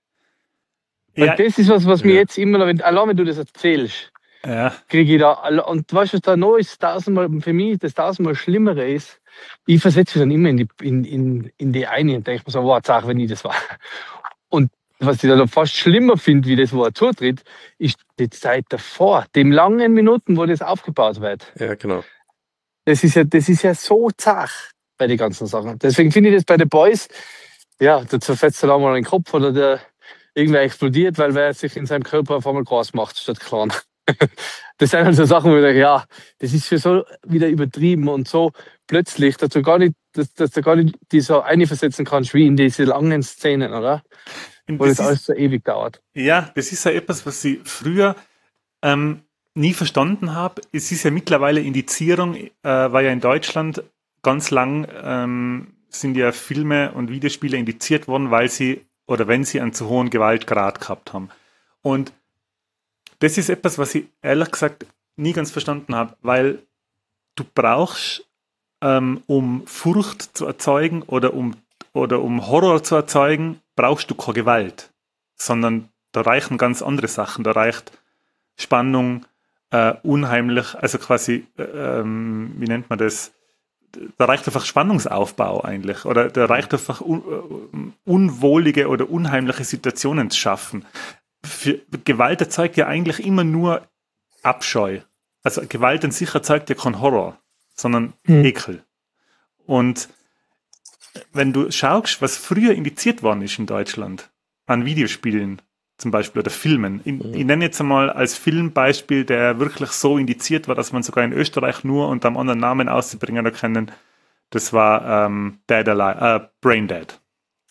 Weil Ja, das ist was, was mir Ja. jetzt immer noch, wenn, allein wenn du das erzählst, ja. kriege ich da, alle- und weißt du, was da noch ist, tausendmal, für mich das tausendmal Schlimmere ist, ich versetze mich dann immer in die, in, in, in die eine und denke mir so, wow, sag, wenn ich das war. Und was ich da noch fast schlimmer finde, wie das, wo er zutritt, ist die Zeit davor, dem langen Minuten, wo das aufgebaut wird. ja, genau. Das ist ja, das ist ja so zart bei den ganzen Sachen. Deswegen finde ich das bei den Boys, ja, da zerfetzt er einmal den Kopf oder der irgendwer explodiert, weil wer sich in seinem Körper auf einmal groß macht, statt klein. Das sind halt so Sachen, wo ich denke, ja, das ist für so wieder übertrieben und so plötzlich, dass du gar nicht, dass, dass du gar nicht die so einversetzen kannst, wie in diese langen Szenen, oder? Und Wo das das ist, alles so ewig dauert. ja, das ist ja etwas, was ich früher ähm, nie verstanden habe. Es ist ja mittlerweile Indizierung, äh, war ja in Deutschland ganz lang, ähm, sind ja Filme und Videospiele indiziert worden, weil sie oder wenn sie einen zu hohen Gewaltgrad gehabt haben. Und das ist etwas, was ich ehrlich gesagt nie ganz verstanden habe, weil du brauchst, ähm, um Furcht zu erzeugen oder um, oder um Horror zu erzeugen, brauchst du keine Gewalt, sondern da reichen ganz andere Sachen. Da reicht Spannung, äh, unheimlich, also quasi, äh, ähm, wie nennt man das? Da reicht einfach Spannungsaufbau eigentlich. Oder da reicht einfach un, äh, unwohlige oder unheimliche Situationen zu schaffen. Für, Gewalt erzeugt ja eigentlich immer nur Abscheu. Also Gewalt an sich erzeugt ja kein Horror, sondern Mhm. Ekel. Und wenn du schaust, was früher indiziert worden ist in Deutschland, an Videospielen zum Beispiel oder Filmen, ich, Mhm. ich nenne jetzt einmal als Filmbeispiel, der wirklich so indiziert war, dass man sogar in Österreich nur unter einem anderen Namen auszubringen können, das war ähm, Dead Alive, äh, Brain Dead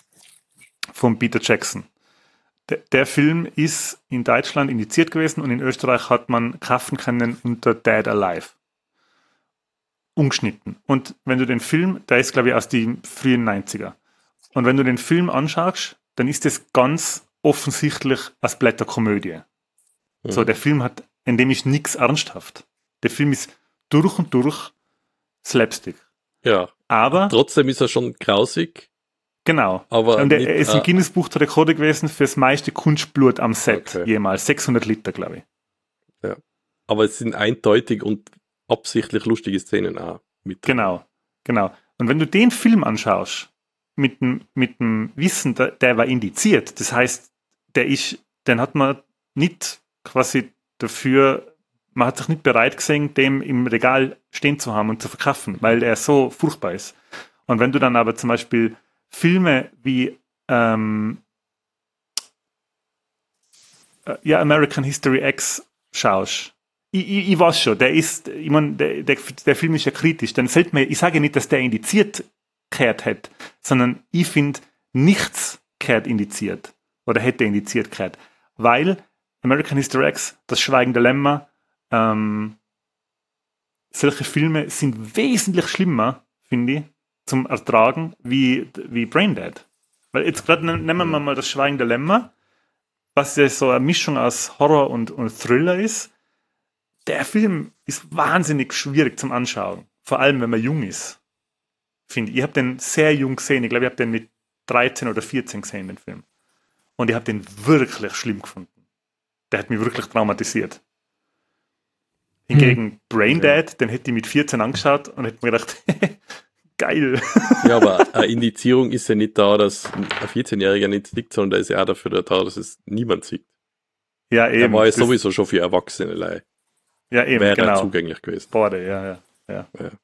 von Peter Jackson. Der, der Film ist in Deutschland indiziert gewesen und in Österreich hat man kaufen können unter Dead Alive. Ungeschnitten. Und wenn du den Film, der ist glaube ich aus den frühen neunziger, und wenn du den Film anschaust, dann ist das ganz offensichtlich eine Blätterkomödie. Mhm. So, der Film hat, in dem ist nichts ernsthaft. Der Film ist durch und durch Slapstick. Ja, Aber, trotzdem ist er schon grausig, genau. aber Und er nicht, er ist im äh, Guinness-Buch der Rekorde gewesen für das meiste Kunstblut am Set Okay. jemals. sechshundert Liter, glaube ich. aber es sind eindeutig und absichtlich lustige Szenen auch mit. Genau, genau. Und wenn du den Film anschaust, mit dem, mit dem Wissen, der, der war indiziert, das heißt, der ist, den hat man nicht quasi dafür, man hat sich nicht bereit gesehen, dem im Regal stehen zu haben und zu verkaufen, weil er so furchtbar ist. Und wenn du dann aber zum Beispiel Filme wie ähm, äh, ja, American History X schaust, ich, ich, ich weiß schon, der ist, ich mein, der, der, der Film ist ja kritisch. Dann sollte man, ich sage nicht, dass der indiziert gehört hätte, sondern ich finde, nichts gehört indiziert oder hätte indiziert gehört. Weil American History X, Das Schweigen der Lämmer, ähm, solche Filme sind wesentlich schlimmer, finde ich, zum Ertragen wie, wie Braindead. Weil jetzt gerade nehmen wir mal Das Schweigen der Lämmer, was ja so eine Mischung aus Horror und, und Thriller ist. Der Film ist wahnsinnig schwierig zum Anschauen. Vor allem, wenn man jung ist. Finde ich. Ich habe den sehr jung gesehen. Ich glaube, ich habe den mit dreizehn oder vierzehn gesehen, den Film. Und ich habe den wirklich schlimm gefunden. Der hat mich wirklich traumatisiert. Hingegen hm. Braindead, ja. Den hätte ich mit vierzehn angeschaut und hätte mir gedacht, geil. Ja, aber eine Indizierung ist ja nicht da, dass ein vierzehnjähriger nicht sieht, sondern der ist ja auch dafür da, dass es niemand sieht. Ja, eben. Der war ja sowieso schon für Erwachsene Leih. Ja, eben, wäre genau. zugänglich gewesen. Borde, ja, ja. ja.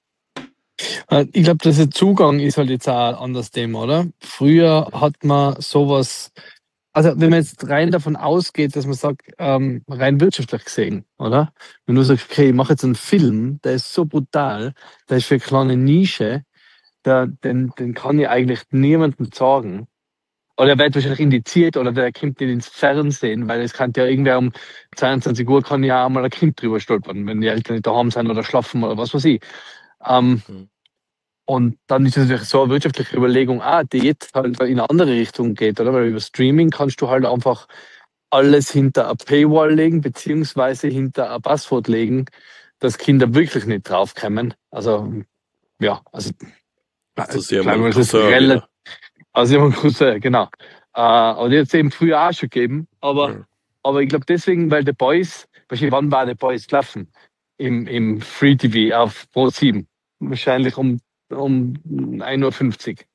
ja. Ich glaube, der Zugang ist halt jetzt auch ein anderes Thema, oder? Früher hat man sowas, also wenn man jetzt rein davon ausgeht, dass man sagt, ähm, rein wirtschaftlich gesehen, oder? Wenn du sagst, okay, ich mache jetzt einen Film, der ist so brutal, der ist für eine kleine Nische, der, den, den kann ich eigentlich niemandem sagen. Oder er wird wahrscheinlich indiziert oder der kommt nicht ins Fernsehen, weil es kann ja irgendwer um zweiundzwanzig Uhr kann ja auch mal ein Kind drüber stolpern, wenn die Eltern nicht daheim sind oder schlafen oder was weiß ich. Ähm, mhm. Und dann ist es natürlich so eine wirtschaftliche Überlegung, ah, die jetzt halt in eine andere Richtung geht, oder? Weil über Streaming kannst du halt einfach alles hinter eine Paywall legen, beziehungsweise hinter ein Passwort legen, dass Kinder wirklich nicht draufkommen. Also, ja, also, das ist ja das ist relativ. Also, immer ein Cousin, genau. Äh, aber die hat es eben früher auch schon gegeben. Aber, ja. aber ich glaube deswegen, weil The Boys, wann war The Boys gelaufen? Im, im Free T V auf Pro sieben. Wahrscheinlich um, um ein Uhr fünfzig.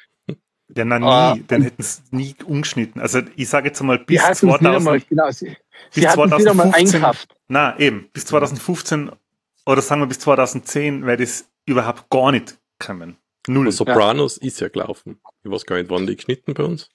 Ja, nein, nie. Uh, den hätten sie nie umgeschnitten. Also, ich sage jetzt mal bis zweitausend. Einmal, genau, sie sie bis hatten es wieder mal einkauft. Nein, eben. Bis zwanzig fünfzehn oder sagen wir bis zwanzig zehn wäre das überhaupt gar nicht gekommen. Null. Sopranos ja. ist ja gelaufen. Ich weiß gar nicht, wann die geschnitten bei uns.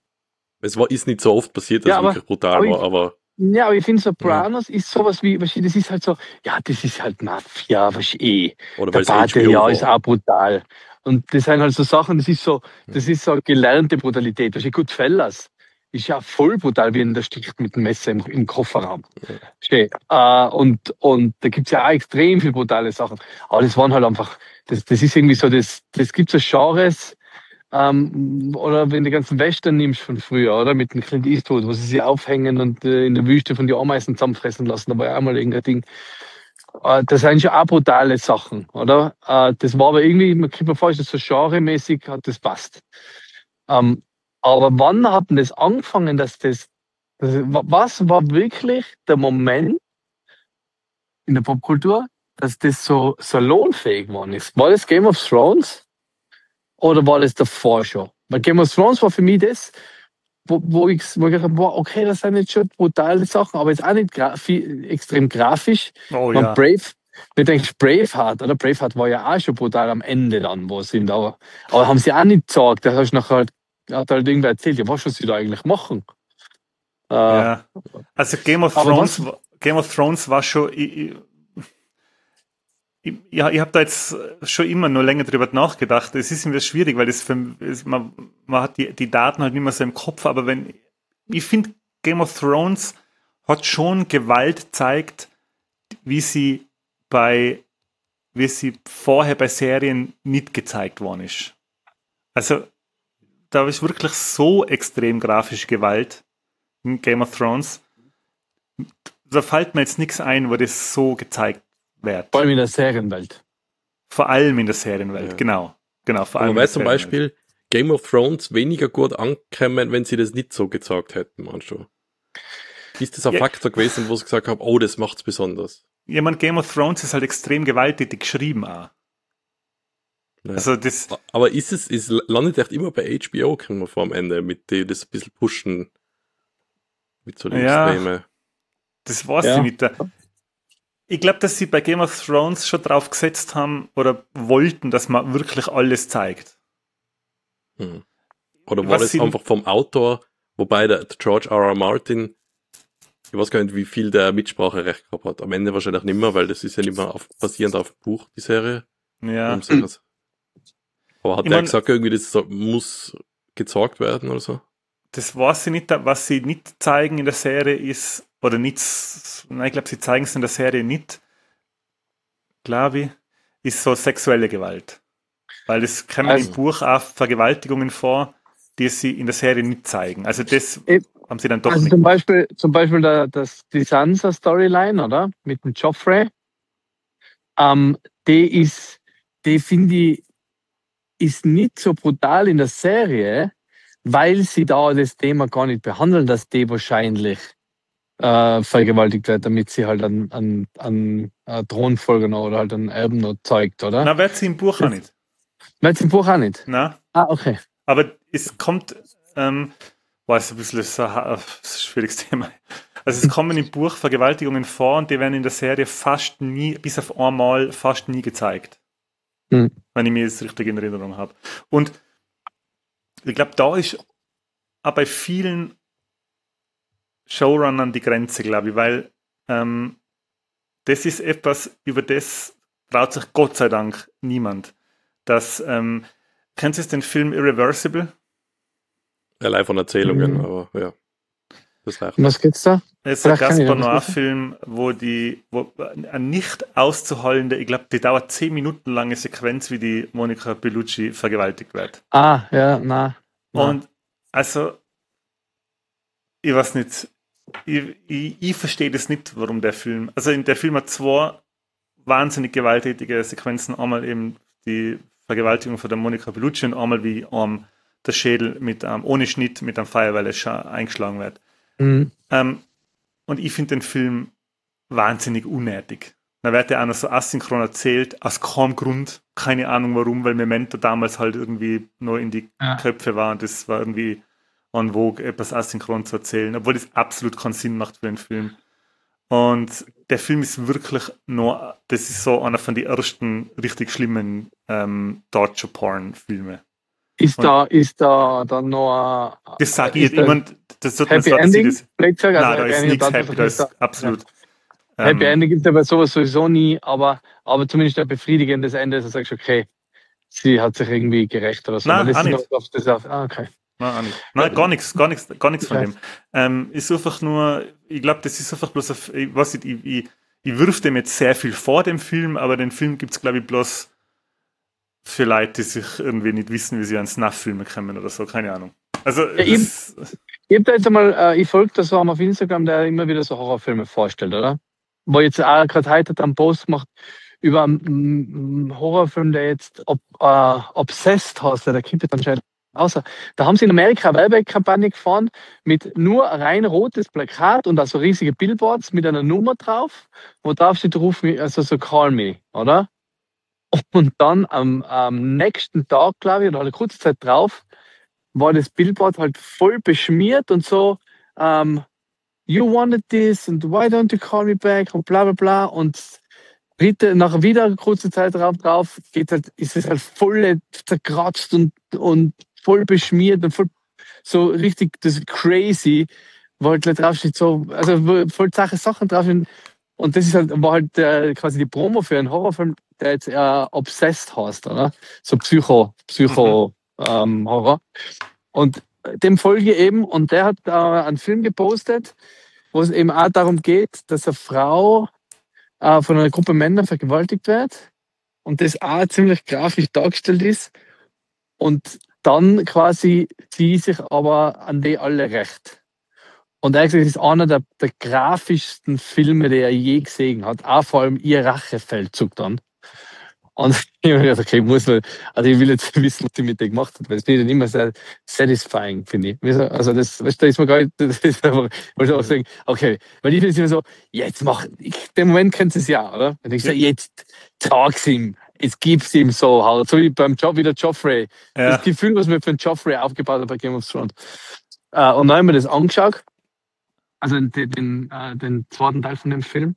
Es war, ist nicht so oft passiert, dass ja, es wirklich brutal aber war, ich, aber. Ja, aber ich finde, Sopranos ja. ist sowas wie, das ist halt so, ja, das ist halt Mafia, was eh. Oder der Bade, ja, ist auch brutal. Und das sind halt so Sachen, das ist so, das ist so gelernte Brutalität. Das ist Goodfellas. Ist ja voll brutal, wie ihn der sticht mit dem Messer im, im Kofferraum. Ja. Äh, und, und da gibt es ja auch extrem viele brutale Sachen. Aber das waren halt einfach, das, das ist irgendwie so, das, das gibt so Genres, ähm, oder wenn du die ganzen Western nimmst von früher, oder? Mit dem Clint Eastwood, wo sie sich aufhängen und äh, in der Wüste von den Ameisen zusammenfressen lassen. Da war ja auch mal irgendein Ding. Äh, das sind schon auch brutale Sachen, oder? Äh, das war aber irgendwie, man kriegt mir vor, das so genremäßig hat das passt. Ähm, aber wann hat denn das angefangen, dass das, das, was war wirklich der Moment in der Popkultur, dass das so salonfähig geworden ist? War das Game of Thrones? Oder war das davor schon? Weil Game of Thrones war für mich das, wo, wo ich, wo ich gedacht habe, boah, okay, das sind jetzt schon brutale Sachen, aber jetzt auch nicht gra viel, extrem grafisch. Oh, Man ja. Brave, ich denke, Braveheart, oder? Braveheart war ja auch schon brutal am Ende dann, wo sie da. Aber haben sie auch nicht gesagt, da hast du nachher halt, hat halt irgendwer erzählt, ja, was sie da eigentlich machen. Äh, ja. Also Game of Thrones, Game of Thrones war schon. Ich, ich, Ja, ich habe da jetzt schon immer nur länger drüber nachgedacht. Es ist immer schwierig, weil das für, man, man hat die, die Daten halt nicht mehr so im Kopf, aber wenn ich finde, Game of Thrones hat schon Gewalt gezeigt, wie sie bei wie sie vorher bei Serien nicht gezeigt worden ist. Also da ist wirklich so extrem grafische Gewalt in Game of Thrones. Da fällt mir jetzt nichts ein, wo das so gezeigt wird. Vor allem in der Serienwelt. Vor allem in der Serienwelt, ja. genau. genau vor allem man weiß zum Beispiel, Game of Thrones weniger gut ankämen, wenn sie das nicht so gezeigt hätten, meinst du? Ist das ein ja. Faktor gewesen, wo sie gesagt haben, oh, das macht's besonders? Ja, man, Game of Thrones ist halt extrem gewalttätig geschrieben auch. Ja. Also das aber ist es, ist, landet echt immer bei H B O, können wir vor am Ende, mit die das ein bisschen pushen, mit so den ja, Extreme. Das weiß ja. ich nicht. Ich glaube, dass sie bei Game of Thrones schon drauf gesetzt haben oder wollten, dass man wirklich alles zeigt. Hm. Oder war Was das einfach vom Autor, wobei der George R. R. Martin Ich weiß gar nicht, wie viel der Mitspracherecht gehabt hat. Am Ende wahrscheinlich nicht mehr, weil das ist ja nicht mehr auf, basierend auf dem Buch, die Serie. Ja. Aber hat Ich der mein- gesagt, irgendwie das so- muss gezeigt werden oder so? Das weiß ich nicht, was sie nicht zeigen in der Serie ist, oder nicht, nein, ich glaube, sie zeigen es in der Serie nicht, glaube ich, ist so sexuelle Gewalt. Weil es kommen Also- im Buch auch Vergewaltigungen vor, die sie in der Serie nicht zeigen. Also das Eh, haben sie dann doch Also nicht zum gemacht. Beispiel, zum Beispiel der, das, die Sansa-Storyline, oder? Mit dem Joffrey. Ähm, die ist, die finde ich, ist nicht so brutal in der Serie, weil sie da das Thema gar nicht behandeln, dass die wahrscheinlich äh, vergewaltigt wird, damit sie halt an, an, an äh, Thronfolger noch oder halt an Erben noch zeugt, oder? Na, wird sie im Buch auch nicht. Wird im Buch auch nicht? Na, Ah, okay. aber es kommt, ähm, war es ein bisschen so ein schwieriges Thema. Also es kommen im Buch Vergewaltigungen vor und die werden in der Serie fast nie, bis auf einmal, fast nie gezeigt. Hm. Wenn ich mir das richtig in Erinnerung habe. Und ich glaube, da ist auch bei vielen Showrunnern die Grenze, glaube ich, weil ähm, das ist etwas, über das traut sich Gott sei Dank niemand. Das, ähm, kennst du den Film Irreversible? Allein von Erzählungen, Mhm. aber ja. Das reicht. Um was geht's da? Es ist ein Vielleicht kann ich Gaspar noch was Noir-Film, wo die, wo ein nicht auszuholdende, ich glaube, die dauert zehn Minuten lange Sequenz, wie die Monica Bellucci vergewaltigt wird. Ah, ja, na. na. Und also, ich weiß nicht, ich, ich, ich verstehe das nicht, warum der Film, also in der Film hat zwei wahnsinnig gewalttätige Sequenzen, einmal eben die Vergewaltigung von der Monica Bellucci und einmal wie um, der Schädel mit um, ohne Schnitt mit einem Feuerwehrlöscher eingeschlagen wird. Mhm. Ähm, und ich finde den Film wahnsinnig unnötig. Da wird ja auch noch so asynchron erzählt, aus keinem Grund, keine Ahnung warum, weil Memento damals halt irgendwie nur in die Ja. Köpfe war und das war irgendwie en vogue, etwas asynchron zu erzählen, obwohl das absolut keinen Sinn macht für den Film. Und der Film ist wirklich nur, das ist so einer von den ersten richtig schlimmen ähm, Torture-Porn-Filme. Ist Und- da, ist da dann noch ein Das sage ich ist jetzt, da ich mein, das sollte man Happy sagen, dass ich Ending? das, Vielleicht sagen, nein, also da ist Ending nichts und happy, da ist da- absolut. Ja. Happy ähm, Ending gibt es ja bei sowas sowieso nie, aber, aber zumindest ein befriedigendes Ende, dass du sagst, okay, sie hat sich irgendwie gerecht oder so. Nein, Weil das auch ist nicht. noch auf das auf, ah, okay. Nein, auch nicht. Nein, gar nichts, gar nichts, gar nichts von Ja. dem. Ähm, ist einfach nur, ich glaube, das ist einfach bloß, auf, ich weiß nicht, ich, ich, ich wirf dem jetzt sehr viel vor dem Film, aber den Film gibt es, glaube ich, bloß für Leute, die sich irgendwie nicht wissen, wie sie an Snuff-Filme kommen oder so, keine Ahnung. Also, Ja, eben. das, Ich hab da jetzt einmal, äh, ich folge da so einem auf Instagram, der immer wieder so Horrorfilme vorstellt, oder? Wo jetzt auch gerade heute hat er einen Post gemacht über einen mm, Horrorfilm, der jetzt ob, äh, Obsessed heißt, der kommt jetzt anscheinend außer. Da haben sie in Amerika eine Werbekampagne gefahren mit nur rein rotes Plakat und also riesige Billboards mit einer Nummer drauf, wo drauf steht, ruf mich, also so call me, oder? Und dann am, am nächsten Tag, glaube ich, oder eine kurze Zeit drauf, war das Billboard halt voll beschmiert und so, ähm, you wanted this and why don't you call me back und bla bla bla. Und bitte, nach wieder eine kurze Zeit drauf, drauf geht halt, ist es halt voll zerkratzt und, und voll beschmiert und voll so richtig das ist crazy, wo halt gleich drauf steht, so, also wo voll Sache Sachen drauf sind. Und das ist halt, war halt äh, quasi die Promo für einen Horrorfilm, der jetzt äh, Obsessed heißt, oder? So Psycho, Psycho ähm, Horror. Und dem folge ich eben und der hat äh, einen Film gepostet, wo es eben auch darum geht, dass eine Frau äh, von einer Gruppe Männer vergewaltigt wird und das auch ziemlich grafisch dargestellt ist und dann quasi sie sich aber an die alle rächt. Und er hat gesagt, das ist einer der, der grafischsten Filme, die er je gesehen hat. Auch vor allem ihr Rachefeldzug dann. Und ich habe mir gedacht, okay, ich muss mal, also ich will jetzt wissen, was sie mit dem gemacht hat, weil es nicht immer sehr satisfying, finde ich. Weißt du, also das, weißt du, da ist man gar nicht, das ist einfach, muss ich auch sagen, okay, weil ich bin immer so, jetzt mach, ich, den Moment kennt es ja, oder? Und ich sage, jetzt sag's ihm, jetzt gib's ihm so halt, so wie beim Job, wie der Joffrey. ja. Das Gefühl, was mir für den Joffrey aufgebaut hat bei Game of Thrones. Äh, und dann haben wir das angeschaut, also den, den, äh, den zweiten Teil von dem Film.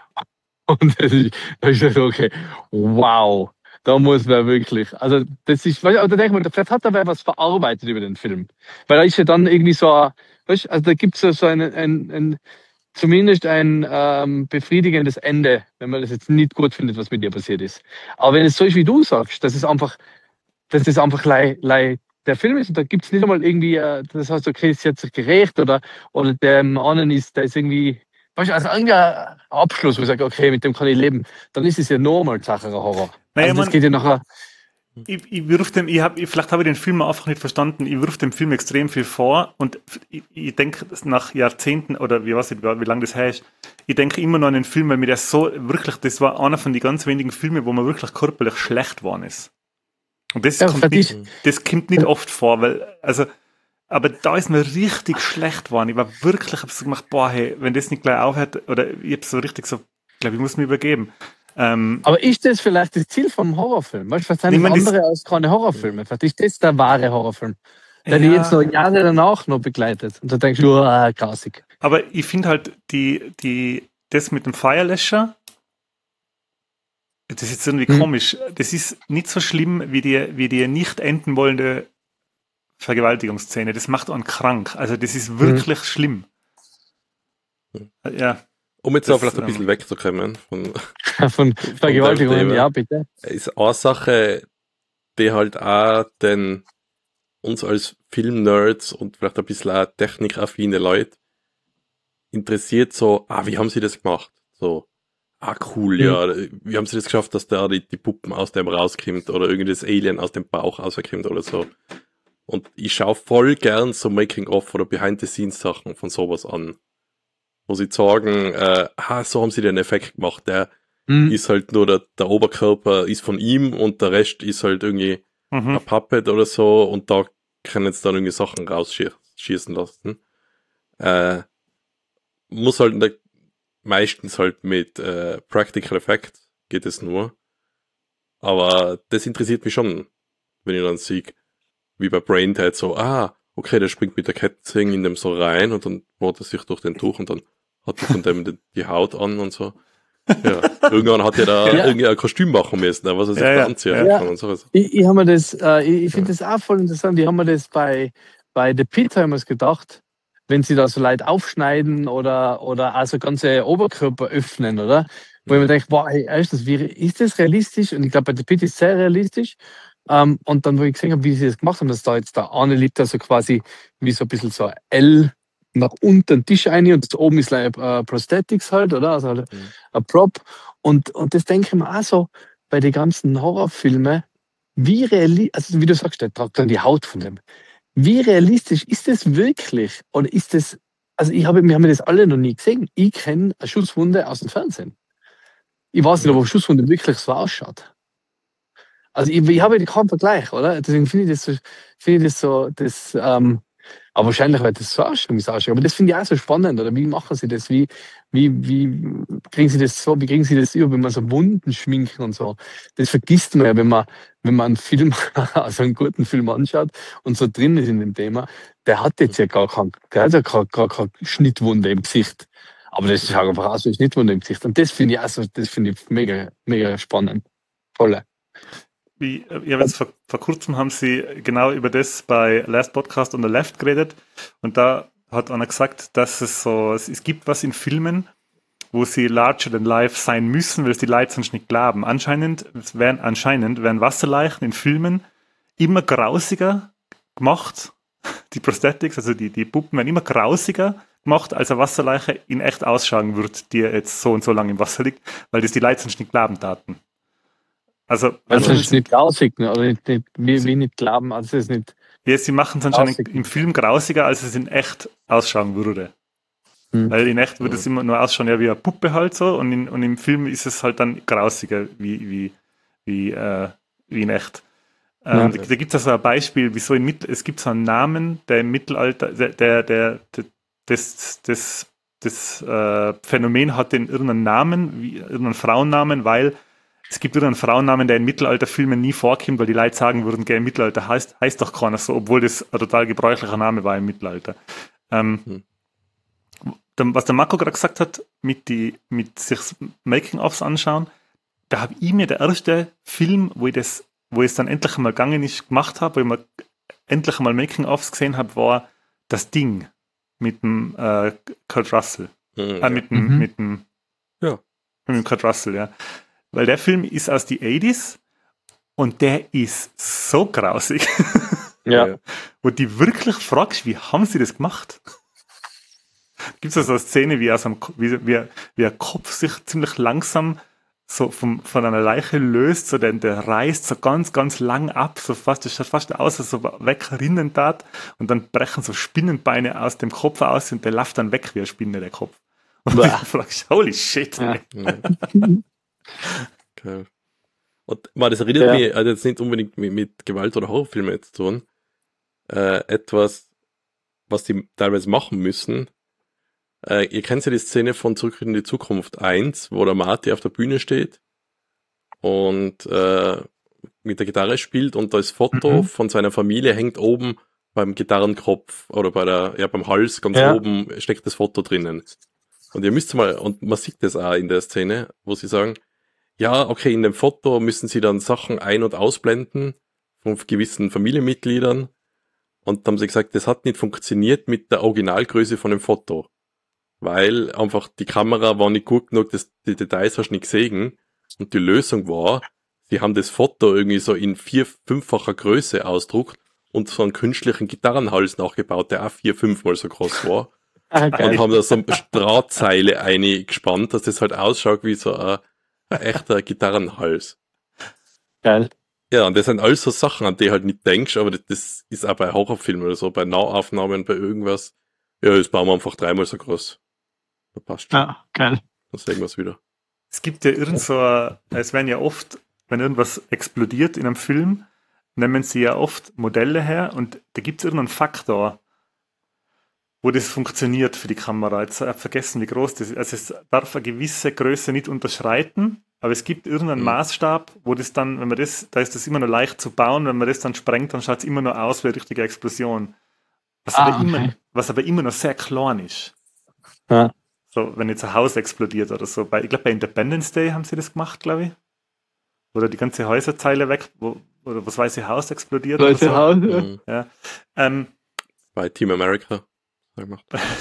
Und das ist, da ist so, okay, wow, da muss man wirklich, also das ist, weißt du, da denke ich mir, vielleicht hat er wer was verarbeitet über den Film. Weil da ist ja dann irgendwie so, ein, weißt du, also da gibt es so, so einen, einen, einen, zumindest ein ähm, befriedigendes Ende, wenn man das jetzt nicht gut findet, was mit dir passiert ist. Aber wenn es so ist, wie du sagst, dass es einfach, dass das einfach lei, lei der Film ist und da gibt es nicht einmal irgendwie, äh, das heißt, okay, es hat sich gerecht oder, oder dem anderen ist, da ist irgendwie, weißt du, also irgendwie ein Abschluss, wo ich sage, okay, mit dem kann ich leben, dann ist es ja normal Sache Horror. Naja, Also das man, geht ja nachher. ich, ich wirf dem, ich hab, vielleicht habe ich den Film einfach nicht verstanden, ich wirf dem Film extrem viel vor und ich, ich denke, nach Jahrzehnten oder wie weiß ich, wie lange das her ist, ich denke immer noch an den Film, weil mir der so wirklich, das war einer von den ganz wenigen Filmen, wo man wirklich körperlich schlecht geworden ist. Und das, Ja, kommt, ich, nicht, das kommt nicht oft vor, weil, also, aber da ist mir richtig schlecht geworden. Ich war wirklich, ich hab so gemacht, boah, hey, wenn das nicht gleich aufhört, oder ich hab so richtig so, ich glaube, ich muss mich übergeben. Ähm, aber ist das vielleicht das Ziel vom Horrorfilm? Weißt du, was sind Ich das mein, das- andere als keine Horrorfilme? Vielleicht ist das der wahre Horrorfilm, der Ja. die jetzt noch Jahre danach noch begleitet. Und da denkst du, ah, grausig. aber ich finde halt, die, die, das mit dem Feuerlöscher, das ist jetzt irgendwie Hm. komisch. Das ist nicht so schlimm wie die, wie die nicht enden wollende Vergewaltigungsszene. Das macht einen krank. Also das ist wirklich schlimm. Hm. Ja. Um jetzt Das, auch vielleicht ein ähm, bisschen wegzukommen von, Von Vergewaltigungen, Thema. ja, bitte. ist eine Sache, die halt auch den, uns als Filmnerds und vielleicht ein bisschen auch technikaffine Leute interessiert, so, ah, wie haben sie das gemacht? So, ah, cool, ja, wie haben sie das geschafft, dass da die, die Puppen aus dem rauskommt oder irgendwie das Alien aus dem Bauch rauskommt oder so. Und ich schaue voll gern so Making-of oder Behind-the-Scenes-Sachen von sowas an. Wo sie sagen, äh, ah, so haben sie den Effekt gemacht, der Hm. ist halt nur der, der Oberkörper ist von ihm und der Rest ist halt irgendwie Mhm. ein Puppet oder so und da können jetzt dann irgendwie Sachen rausschießen lassen. Äh, muss halt der, meistens halt mit äh, Practical Effect geht es nur. Aber das interessiert mich schon, wenn ich dann sehe, wie bei Braindead so, ah, okay, der springt mit der Kettensäge in dem so rein und dann bohrt er sich durch den Tuch und dann hat er von dem die, die Haut an und so. Ja, irgendwann hat er da Ja. irgendwie ein Kostüm machen müssen, was er sich Ja, da ja, anziehen ja. kann und so. Ich, ich habe mir das, äh, ich, ich finde das auch voll interessant. Ich habe mir das bei, bei The Pit haben wir es gedacht, wenn sie da so Leute aufschneiden oder, oder also ganze Oberkörper öffnen, oder? Wo ich mir denke, boah, hey, erstens, wie, ist das realistisch? Und ich glaube, bei The Pit ist es sehr realistisch. Ähm, und dann, wo ich gesehen habe, wie sie das gemacht haben, dass da jetzt der eine liegt da so quasi wie so ein bisschen so ein L nach unten den Tisch rein und da oben ist like, äh, Prosthetics halt, oder? Also halt Mhm. ein Prop. Und, und das denke ich mir auch so bei den ganzen Horrorfilmen, wie realistisch, also wie du sagst, der tragt dann die Haut von dem. Wie realistisch ist das wirklich? Oder ist das, also ich habe, wir haben das alle noch nie gesehen. Ich kenne eine Schusswunde aus dem Fernsehen. Ich weiß nicht, ob eine Schusswunde wirklich so ausschaut. Also ich, ich habe keinen Vergleich, oder? Deswegen finde ich das so, finde ich das so, das, ähm, aber wahrscheinlich wird das so ausschauen, wie es ausschaut. Aber das finde ich auch so spannend, oder? Wie machen sie das? Wie, wie, wie kriegen sie das so, wie kriegen sie das über, wenn man so Wunden schminken und so? Das vergisst man ja, wenn man, wenn man einen Film, also einen guten Film anschaut und so drin ist in dem Thema, der hat jetzt ja gar kein, der hat ja gar, gar keine Schnittwunde im Gesicht. Aber das schaut einfach aus wie eine Schnittwunde im Gesicht. Und das finde ich also, das finde ich mega, mega spannend. Toll. Wie, ich habe jetzt vor, vor kurzem haben sie genau über das bei Last Podcast on the Left geredet und da hat einer gesagt, dass es so, es, es gibt was in Filmen, wo sie larger than life sein müssen, weil es die Leute sonst nicht glauben. Anscheinend es werden, anscheinend werden Wasserleichen in Filmen immer grausiger gemacht, die Prosthetics, also die, die Puppen werden immer grausiger gemacht, als eine Wasserleiche in echt ausschauen wird, die jetzt so und so lange im Wasser liegt, weil das die Leute sonst nicht glauben taten. Also, Also also es ist nicht grausig, ne? Oder nicht, nicht, wie, wie nicht glauben, also es ist nicht. ja, sie machen es anscheinend Grausig. im Film grausiger, als es in echt ausschauen würde. Hm. Weil in echt würde Mhm. es immer nur ausschauen, ja, wie eine Puppe halt so, und, in, und im Film ist es halt dann grausiger, wie, wie, wie, äh, wie in echt. Ähm, Ja. Da, da gibt es also ein Beispiel, wieso in Mittel, es gibt so einen Namen, der im Mittelalter, der, der, der, der das, das, das äh, Phänomen hat den irgendeinen Namen, wie, irgendeinen Frauennamen, weil es gibt wieder einen Frauennamen, der in Mittelalterfilmen nie vorkommt, weil die Leute sagen würden, gell, im Mittelalter heißt, heißt doch keiner so, obwohl das ein total gebräuchlicher Name war im Mittelalter. Ähm, Hm. dann, was der Marco gerade gesagt hat, mit, die, mit sich Making-ofs anschauen, da habe ich mir der erste Film, wo ich das, wo es dann endlich einmal gegangen ist, gemacht habe, wo ich mal endlich einmal Making-ofs gesehen habe, war Das Ding mit dem äh, Kurt Russell. Mhm, Ah, mit dem, Mhm. mit dem, Ja. mit dem Kurt Russell, ja. Weil der Film ist aus die achtziger und der ist so grausig. Ja. ja. Wo die wirklich fragst, wie haben sie das gemacht? Gibt es so eine Szene, wie, aus einem, Ko- wie, wie, wie ein Kopf sich ziemlich langsam so vom, von einer Leiche löst, so denn der reißt so ganz, ganz lang ab, so fast, das schaut fast aus, als so wegrinnen tat und dann brechen so Spinnenbeine aus dem Kopf aus und der läuft dann weg wie eine Spinne, der Kopf. Und Bäh. du fragst, holy shit, Ja. ey. ja. Geil. Und man, das erinnert Ja. mich, also jetzt nicht unbedingt mit, mit Gewalt oder Horrorfilmen zu tun, äh, etwas, was die teilweise machen müssen. Äh, ihr kennt ja die Szene von Zurück in die Zukunft eins, wo der Marty auf der Bühne steht und äh, mit der Gitarre spielt und das Foto Mhm. von seiner Familie hängt oben beim Gitarrenkopf oder bei der, ja, beim Hals ganz Ja. oben steckt das Foto drinnen. Und ihr müsst mal, und man sieht das auch in der Szene, wo sie sagen, ja, okay, in dem Foto müssen sie dann Sachen ein- und ausblenden von gewissen Familienmitgliedern. Und dann haben sie gesagt, das hat nicht funktioniert mit der Originalgröße von dem Foto. Weil einfach die Kamera war nicht gut genug, das, die Details hast du nicht gesehen. Und die Lösung war, sie haben das Foto irgendwie so in vier-, fünffacher Größe ausdruckt und so einen künstlichen Gitarrenhals nachgebaut, der auch vier-, fünfmal so groß war. Ah, Und geil. haben da so eine Drahtseile eingespannt, dass das halt ausschaut wie so ein, ein echter Gitarrenhals. Geil. Ja, und das sind alles so Sachen, an die halt nicht denkst, aber das, das ist auch bei Horrorfilmen oder so, bei Nahaufnahmen, bei irgendwas. Ja, das bauen wir einfach dreimal so groß. Da passt schon. Ja, geil. Dann sehen wir es wieder. Es gibt ja irgend so, ein- es werden ja oft, wenn irgendwas explodiert in einem Film, nehmen sie ja oft Modelle her und da gibt es irgendeinen Faktor, wo das funktioniert für die Kamera. Jetzt habe ich vergessen, wie groß das ist. Also es darf eine gewisse Größe nicht unterschreiten, aber es gibt irgendeinen Mhm. Maßstab, wo das dann, wenn man das, da ist das immer noch leicht zu bauen, wenn man das dann sprengt, dann schaut es immer noch aus wie eine richtige Explosion. Was, Ah, aber, immer, okay. was aber immer noch sehr klein ist. Ja. So, wenn jetzt ein Haus explodiert oder so. Bei, ich glaube, bei Independence Day haben sie das gemacht, glaube ich. Oder die ganze Häuserzeile weg, wo, oder das weiße Haus explodiert. Oder Leute, so. Haus. Mhm. Ähm, Bei Team America. Gemacht.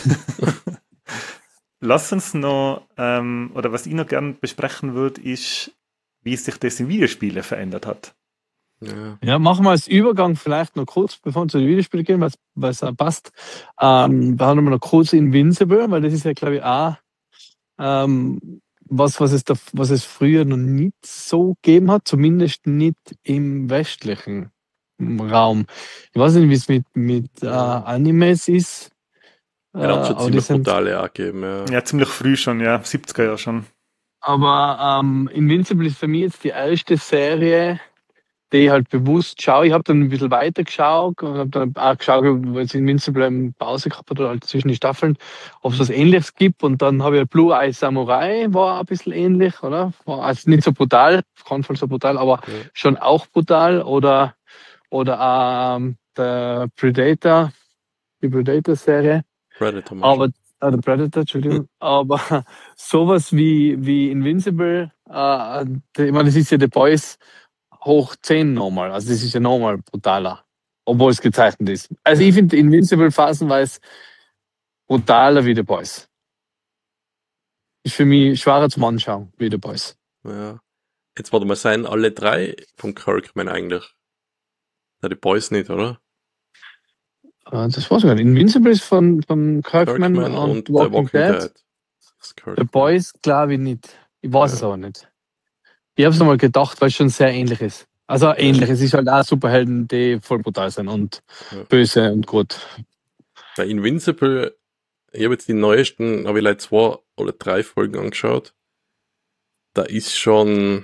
lass uns noch, ähm, oder was ich noch gern besprechen würde, ist, wie sich das in Videospielen verändert hat. Ja. Ja, machen wir als Übergang vielleicht noch kurz, bevor wir zu den Videospielen gehen, weil es auch passt. Ähm, behandeln wir noch kurz Invincible, weil das ist ja, glaube ich, auch ähm, was, was es, da, was es früher noch nicht so gegeben hat, zumindest nicht im westlichen Raum. Ich weiß nicht, wie es mit, mit äh, Animes ist. Er hat schon aber die ziemlich sind- brutale auch gegeben, ja. Ja, ziemlich früh schon, ja, siebziger Jahre schon. Aber ähm, Invincible ist für mich jetzt die erste Serie, die ich halt bewusst schaue. Ich habe dann ein bisschen weiter geschaut und habe dann auch geschaut, wo jetzt Invincible eine Pause gehabt hat oder halt zwischen den Staffeln, ob es was Ähnliches gibt. Und dann habe ich halt Blue Eye Samurai, war ein bisschen ähnlich, oder? War also nicht so brutal, auf keinen Fall so brutal, aber Ja. schon auch brutal. Oder, oder ähm, der Predator, die Predator-Serie. Predator. Aber, äh, der Predator, Entschuldigung. Aber sowas wie, wie Invincible, äh, ich meine, das ist ja The Boys hoch zehn nochmal. Also das ist ja nochmal brutaler. Obwohl es gezeichnet ist. Also ich finde Invincible phasenweise brutaler wie The Boys. Ist für mich schwerer zum Anschauen wie The Boys. Ja. Jetzt warte mal, seien alle drei von Kirkman eigentlich. Ja, die Boys nicht, oder? Äh, Das war's gar nicht. Invincible ist von, von Kirkman, Kirkman und, und Walking, The Walking Dead. Dead. Das ist The Kirkman. Boys glaube ich nicht. Ich weiß Ja. es aber nicht. Ich habe es nochmal gedacht, weil es schon sehr ähnlich ist. Also ähnlich. Es ist halt auch Superhelden, die voll brutal sind und Ja. böse und gut. Bei Invincible, ich habe jetzt die neuesten, habe ich leider zwei oder drei Folgen angeschaut. Da ist schon,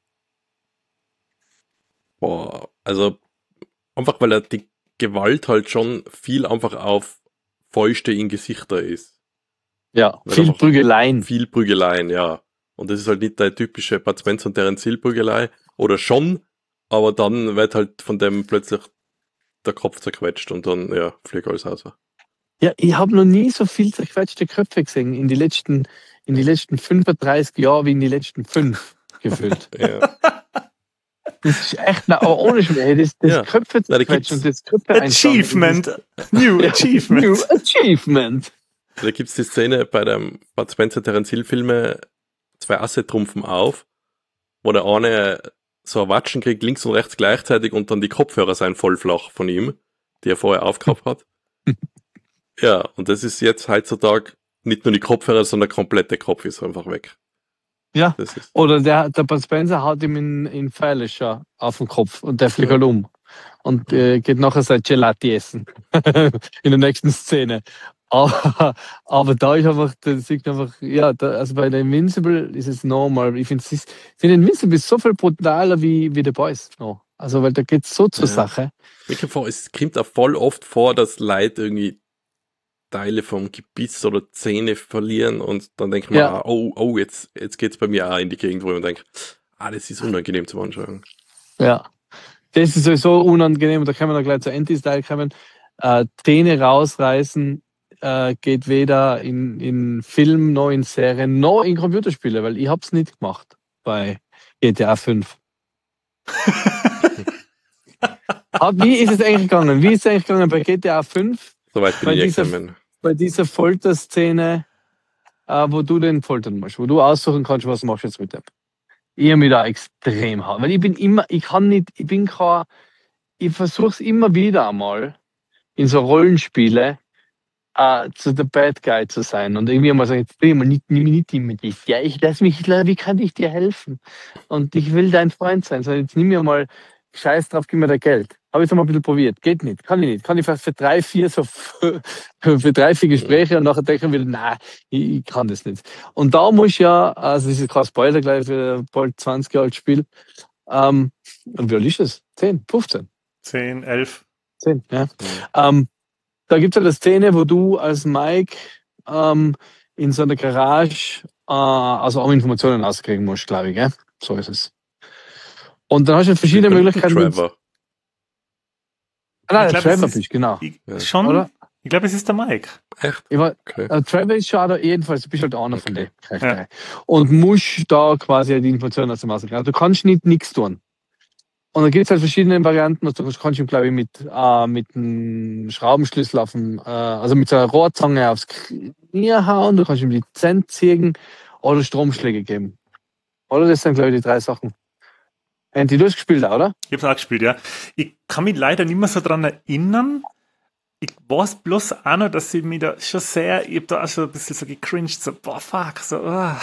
boah, also einfach weil er die Gewalt halt schon viel einfach auf Fäuste in Gesichter ist. Ja, Weil viel einfach Prügeleien. Viel Prügeleien, ja. Und das ist halt nicht der typische Bud Spencer und Terence Hill Prügelei. Oder schon, aber dann wird halt von dem plötzlich der Kopf zerquetscht und dann, ja, fliegt alles aus. Ja, ich habe noch nie so viel zerquetschte Köpfe gesehen in die letzten, in die letzten fünfunddreißig Jahren wie in die letzten fünf gefühlt. Ja. Das ist echt, na, aber ohne Schmäh, das, das Ja. Köpfe Na, da zerquetschen gibt's und das Köpfe einschlagen, Achievement! das New ist- Achievement! New Achievement! Da gibt es die Szene bei dem Bud Spencer Terence Hill Filme, zwei Asse trumpfen auf, wo der eine so ein Watschen kriegt, links und rechts gleichzeitig und dann die Kopfhörer sein voll flach von ihm, die er vorher aufgehabt hat. Ja, und das ist jetzt heutzutage nicht nur die Kopfhörer, sondern der komplette Kopf ist einfach weg. Ja, Das ist, oder der, der Bud Spencer haut ihm in, in Pfeilischer auf den Kopf und der fliegt halt um. Und äh, geht nachher sein Gelati essen. In der nächsten Szene. Aber, aber da ist einfach, das sieht einfach, ja, da, also bei der Invincible ist es normal. Ich finde, find Invincible ist so viel brutaler wie, wie The Boys noch. Also, weil da geht es so zur Ja. Sache. wirklich vor, es kommt auch voll oft vor, dass Leute irgendwie Teile vom Gebiss oder Zähne verlieren und dann denkt man, Ja. ah, oh, oh, jetzt, jetzt geht's bei mir auch in die Gegend, wo man denkt, ah, das ist unangenehm zum Anschauen. Ja. Das ist sowieso unangenehm. Da können wir noch gleich zur Anti-Style kommen. Äh, Zähne rausreißen äh, geht weder in, in Film, noch in Serien, noch in Computerspiele, weil ich hab's nicht gemacht bei G T A fünf. Aber wie ist es eigentlich gegangen? Wie ist es eigentlich gegangen bei G T A fünf? Soweit bin Bei ich dieser- examen. Bei dieser Folterszene, äh, wo du den foltern musst, wo du aussuchen kannst, was machst du jetzt mit dem. Ich hab mich da extrem hart. Weil ich bin immer, ich kann nicht, ich bin kein, ich versuche es immer wieder einmal in so Rollenspiele äh, zu der Bad Guy zu sein und irgendwie mal sagen, jetzt bin ich mal nicht, nimm mich nicht mit dich. Ja, ich lass mich, wie kann ich dir helfen? Und ich will dein Freund sein. Sondern jetzt nimm mir mal Scheiß drauf, gib mir da Geld. Habe ich es mal ein bisschen probiert. Geht nicht, kann ich nicht. Kann ich fast für drei, vier, so für, für drei, vier Gespräche und nachher denke ich wieder, nein, ich, ich kann das nicht. Und da muss ich ja, also das ist kein Spoiler gleich für bald zwanzig Jahre alt Spiel. Ähm, und wie alt ist es? zehn, fünfzehn? zehn, elf. zehn, ja. Ähm, da gibt es eine Szene, wo du als Mike ähm, in so einer Garage, äh, also auch Informationen auskriegen musst, glaube ich, gell? So ist es. Und dann hast du verschiedene Möglichkeiten. Trevor. Ah, nein, Ich der glaub, es Trevor ist- bist, genau. Ich, Ja. schon, Oder? ich glaube, es ist der Mike. Echt? Ich war, Okay. äh, Trevor ist schon da, jedenfalls, du bist halt einer von Okay. denen. Charakteren. Und musst da quasi die Informationen aus dem Auskriegen. Also du kannst nicht nichts tun. Und dann gibt es halt verschiedene Varianten. Also du kannst ihm, glaube ich, mit, äh, mit einem Schraubenschlüssel auf dem, äh, also mit so einer Rohrzange aufs Knie hauen, du kannst ihm die Zähne ziehen oder Stromschläge geben. Oder das sind, glaube ich, die drei Sachen. Andy, du hast gespielt, auch, oder? Ich habe es auch gespielt, ja. Ich kann mich leider nicht mehr so dran erinnern. Ich weiß bloß auch noch, dass ich mich da schon sehr, ich habe da auch schon ein bisschen so gecringed, so, boah, fuck, so, ah.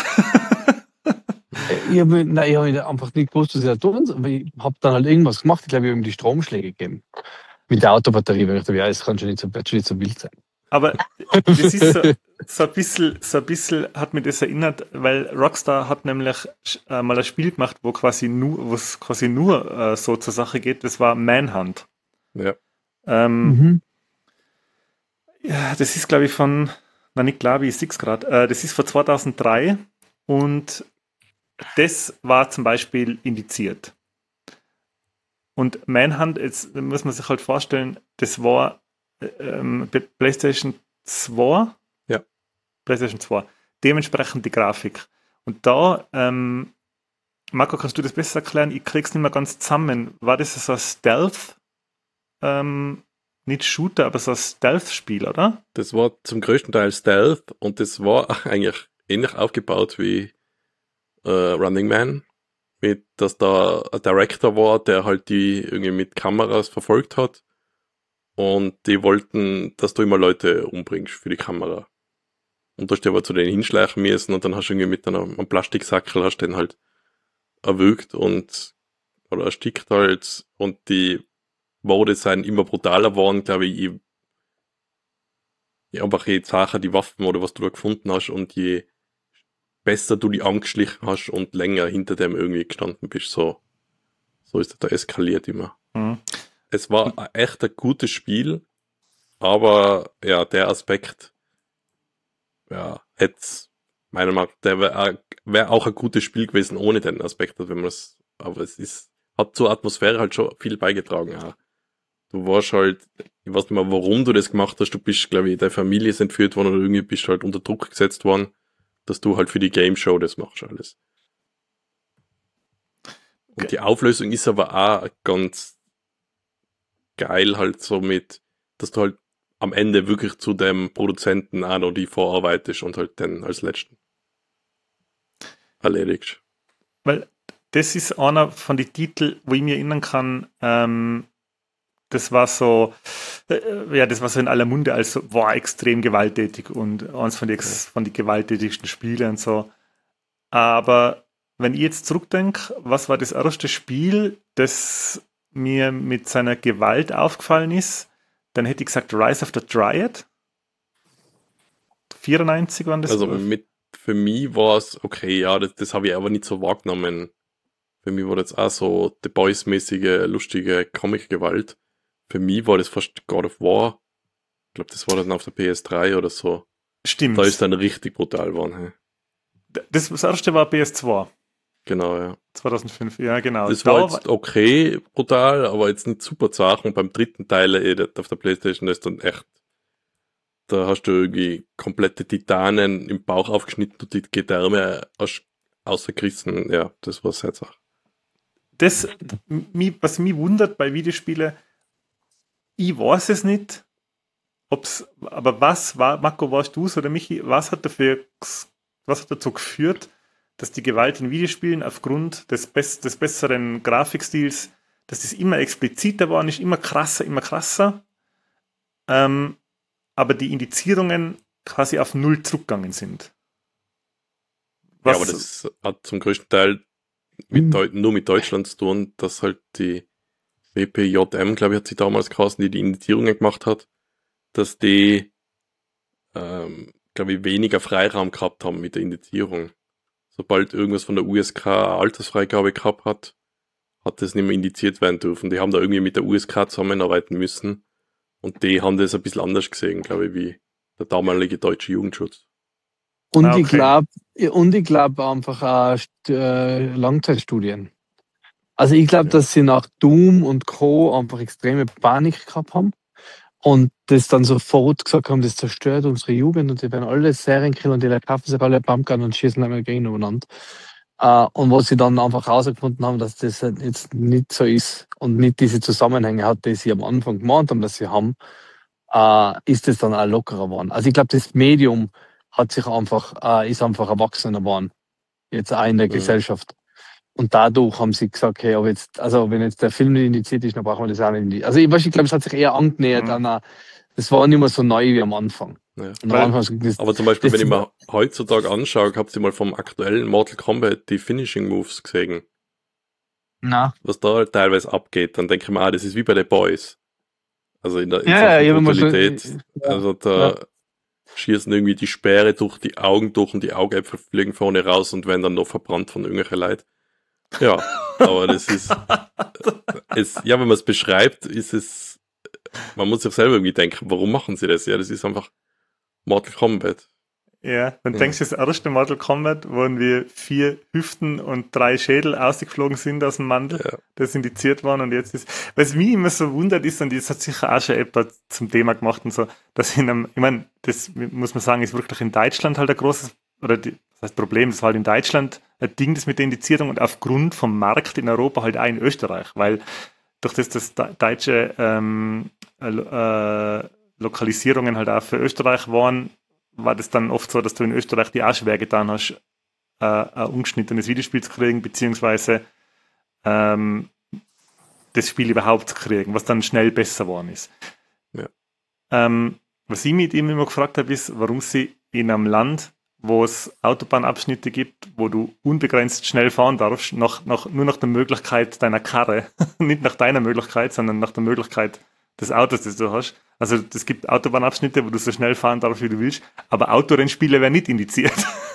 Ich habe nein, ich hab mich einfach nicht gewusst, was ich da tun soll. Aber ich habe dann halt irgendwas gemacht. Ich glaube, ich habe ihm die Stromschläge gegeben. Mit der Autobatterie, weil ich dachte, ja, es kann schon nicht so, wird schon nicht so wild sein. Aber das ist so, so ein bisschen, so ein bisschen hat mich das erinnert, weil Rockstar hat nämlich äh, mal ein Spiel gemacht, wo quasi nur, wo es quasi nur äh, so zur Sache geht. Das war Manhunt. Ja. Ähm, Mhm. Ja, das ist, glaube ich, von, na nicht glaube ich, sechs Grad. Äh, das ist von zweitausenddrei und das war zum Beispiel indiziert. Und Manhunt, jetzt muss man sich halt vorstellen, das war ähm, PlayStation zwei. Ja. PlayStation zwei. Dementsprechend die Grafik. Und da, ähm, Marco, kannst du das besser erklären? Ich krieg's nicht mehr ganz zusammen. War das so ein Stealth? Ähm, nicht Shooter, aber so ein Stealth-Spiel, oder? Das war zum größten Teil Stealth und das war eigentlich ähnlich aufgebaut wie äh, Running Man, mit dass da ein Director war, der halt die irgendwie mit Kameras verfolgt hat und die wollten, dass du immer Leute umbringst für die Kamera. Und da hast du aber zu denen hinschleichen müssen und dann hast du irgendwie mit einem, einem Plastiksackel hast du den halt erwürgt und oder erstickt halt und die Modesign immer brutaler waren, glaube ich, je, je einfach je zacher die Waffen oder was du da gefunden hast und je besser du die angeschlichen hast und länger hinter dem irgendwie gestanden bist, so, so ist das da eskaliert immer. Mhm. Es war ein echt ein gutes Spiel, aber ja, der Aspekt, ja, hätte meiner Meinung nach, der wäre wär auch ein gutes Spiel gewesen ohne den Aspekt, wenn man es, aber es ist, hat zur Atmosphäre halt schon viel beigetragen, ja. Du warst halt, ich weiß nicht mehr, warum du das gemacht hast, du bist, glaube ich, deine Familie ist entführt worden oder irgendwie bist halt unter Druck gesetzt worden, dass du halt für die Game Show das machst alles. Und die Auflösung ist aber auch ganz geil halt so mit, dass du halt am Ende wirklich zu dem Produzenten auch noch die vorarbeitest und halt dann als letzten erledigst. Weil das ist einer von den Titeln, wo ich mir erinnern kann, ähm, das war so, äh, ja, das war so in aller Munde, also war extrem gewalttätig und eins von den ja. von die gewalttätigsten Spiele und so. Aber wenn ich jetzt zurückdenke, was war das erste Spiel, das mir mit seiner Gewalt aufgefallen ist, dann hätte ich gesagt Rise of the Dryad. vierundneunzig waren das. Also mit, für mich war es okay, ja, das, das habe ich aber nicht so wahrgenommen. Für mich war das auch so The Boys-mäßige, lustige Comic-Gewalt. Für mich war das fast God of War. Ich glaube, das war dann auf der P S drei oder so. Stimmt. Da ist dann richtig brutal geworden. Hey. Das, das erste war P S zwei. Genau, ja. zweitausendfünf, ja, genau. Das da war jetzt okay, brutal, aber jetzt nicht super zart. Und beim dritten Teil eh, auf der Playstation, das ist dann echt, da hast du irgendwie komplette Titanen im Bauch aufgeschnitten und die Gedärme aus, außergerissen. Ja, das war sehr zart. Das, was mich wundert bei Videospielen, ich weiß es nicht, ob's, aber was war, Marco, warst du es oder Michi, was hat dafür, was hat dazu geführt, dass die Gewalt in Videospielen aufgrund des, bess- des besseren Grafikstils, dass das immer expliziter geworden ist, immer krasser, immer krasser, ähm, aber die Indizierungen quasi auf null zurückgegangen sind. Was, ja, aber das hat zum größten Teil mit Deu- nur mit Deutschland zu tun, dass halt die W P J M, glaube ich, hat sie damals geheißen, die die Indizierungen gemacht hat, dass die, ähm, glaube ich, weniger Freiraum gehabt haben mit der Indizierung. Sobald irgendwas von der U S K Altersfreigabe gehabt hat, hat das nicht mehr indiziert werden dürfen. Die haben da irgendwie mit der U S K zusammenarbeiten müssen und die haben das ein bisschen anders gesehen, glaube ich, wie der damalige deutsche Jugendschutz. Und Ah, okay. ich glaube, und ich glaube einfach auch äh, Langzeitstudien. Also ich glaube, ja. dass sie nach Doom und Co. einfach extreme Panik gehabt haben und das dann sofort gesagt haben, das zerstört unsere Jugend und die werden alle Serienkiller und die kaufen sich alle Pumpgun und schießen einmal gegeneinander. Uh, und was sie dann einfach herausgefunden haben, dass das jetzt nicht so ist und nicht diese Zusammenhänge hat, die sie am Anfang gemeint haben, dass sie haben, uh, ist es dann auch lockerer geworden. Also ich glaube, das Medium hat sich einfach, uh, ist einfach erwachsener geworden. Jetzt auch in der mhm. Gesellschaft. Und dadurch haben sie gesagt, hey, aber jetzt, also wenn jetzt der Film nicht indiziert ist, dann brauchen wir das auch nicht indiziert. Also ich weiß, ich glaube, es hat sich eher angenähert mhm. an einer, das war nicht mehr so neu wie am Anfang. Ja. Und am Anfang das, aber zum Beispiel, wenn ich mir heutzutage anschaue, habt ihr mal vom aktuellen Mortal Kombat die Finishing Moves gesehen? Na. Was da teilweise abgeht, dann denke ich mir, ah, das ist wie bei den Boys. Also in der in ja, ja, Brutalität. Schon, ja. Also da ja. schießen irgendwie die Speere durch die Augen durch und die Augäpfel fliegen vorne raus und werden dann noch verbrannt von irgendwelchen Leuten. Ja, aber das ist, es, ja, wenn man es beschreibt, ist es, man muss sich selber irgendwie denken, warum machen sie das? Ja, das ist einfach Mortal Kombat. Ja, dann ja. denkst du, das erste Mortal Kombat, wo wir vier Hüften und drei Schädel ausgeflogen sind aus dem Mantel, ja. das indiziert waren und jetzt ist, was mich immer so wundert ist, und das hat sicher auch schon jemand zum Thema gemacht und so, dass in einem, ich meine, das muss man sagen, ist wirklich in Deutschland halt ein großes, oder die, das heißt Problem, das war halt in Deutschland ein Ding, das mit der Indizierung und aufgrund vom Markt in Europa halt auch in Österreich, weil durch das, das deutsche ähm, äh, Lokalisierungen halt auch für Österreich waren, war das dann oft so, dass du in Österreich die auch schwer getan hast, äh, ein ungeschnittenes Videospiel zu kriegen, beziehungsweise ähm, das Spiel überhaupt zu kriegen, was dann schnell besser geworden ist. Ja. Ähm, was ich mit ihm immer gefragt habe, ist, warum sie in einem Land, wo es Autobahnabschnitte gibt, wo du unbegrenzt schnell fahren darfst, nach, nach, nur nach der Möglichkeit deiner Karre, nicht nach deiner Möglichkeit, sondern nach der Möglichkeit des Autos, das du hast. Also es gibt Autobahnabschnitte, wo du so schnell fahren darfst, wie du willst, aber Autorennspiele werden nicht indiziert.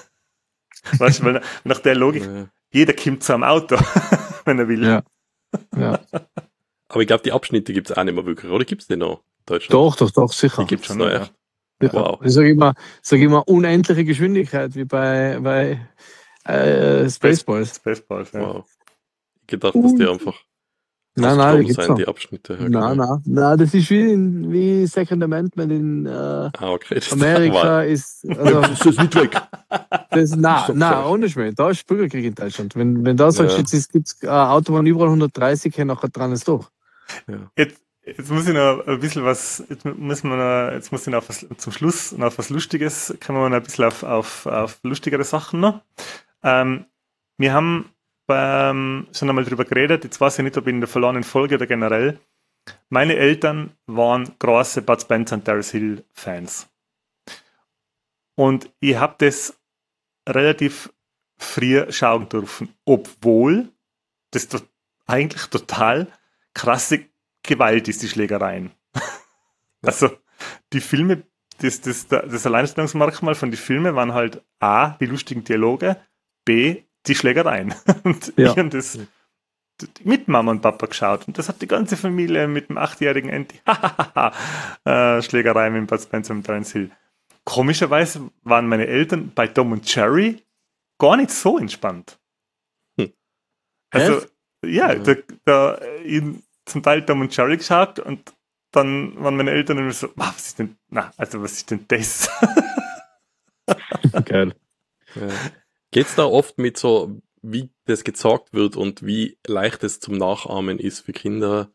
Weißt du, weil nach der Logik, ja. jeder kommt zu einem Auto, wenn er will. Ja. Ja. Aber ich glaube, die Abschnitte gibt es auch nicht mehr wirklich, oder gibt es die noch in Deutschland? Doch, doch, doch, sicher. Die gibt es noch, ja. Ja. Wow. Ich sage immer, sag immer unendliche Geschwindigkeit, wie bei, bei äh, Spaceballs. Spaceballs, ja. Wow. Ich gedacht, dass die einfach nein, nein, sein, die Abschnitte. Ja, nein, nein, nein, das ist wie, in, wie Second Amendment in äh, ah, okay, Amerika ist. Also, das ist nicht weg. Das, nein, nein, ohne Schmäh. Da ist Bürgerkrieg in Deutschland. Wenn, wenn da sagst, ja. jetzt gibt es äh, Autobahn überall hundertdreißig, hier nachher dran ist durch. Ja. Jetzt, Jetzt muss ich noch ein bisschen was, jetzt muss man noch, jetzt muss ich noch was, zum Schluss noch was Lustiges, kommen wir noch ein bisschen auf, auf, auf lustigere Sachen noch. Ähm, wir haben beim, schon einmal drüber geredet, jetzt weiß ich nicht, ob in der verlorenen Folge oder generell. Meine Eltern waren große Bud Spencer und Terence Hill Fans. Und ich habe das relativ früh schauen dürfen, obwohl das to- eigentlich total krasse Gewalt ist, die Schlägereien. Also die Filme, das, das, das Alleinstellungsmerkmal von den Filmen waren halt A, die lustigen Dialoge, B, die Schlägereien. Und Ja. ich habe das mit Mama und Papa geschaut. Und das hat die ganze Familie mit dem achtjährigen Andy äh, Schlägereien mit Bud Spencer und Terence Hill. Komischerweise waren meine Eltern bei Tom und Jerry gar nicht so entspannt. Hm. Also, Echt? ja, Ja. da, da in, zum Teil Tom und Jerry geschaut und dann waren meine Eltern immer so, "Ah, was ist denn, na, also was ist denn das?" Geil. Ja. Geht's da oft mit so, wie das gezeigt wird und wie leicht es zum Nachahmen ist für Kinder?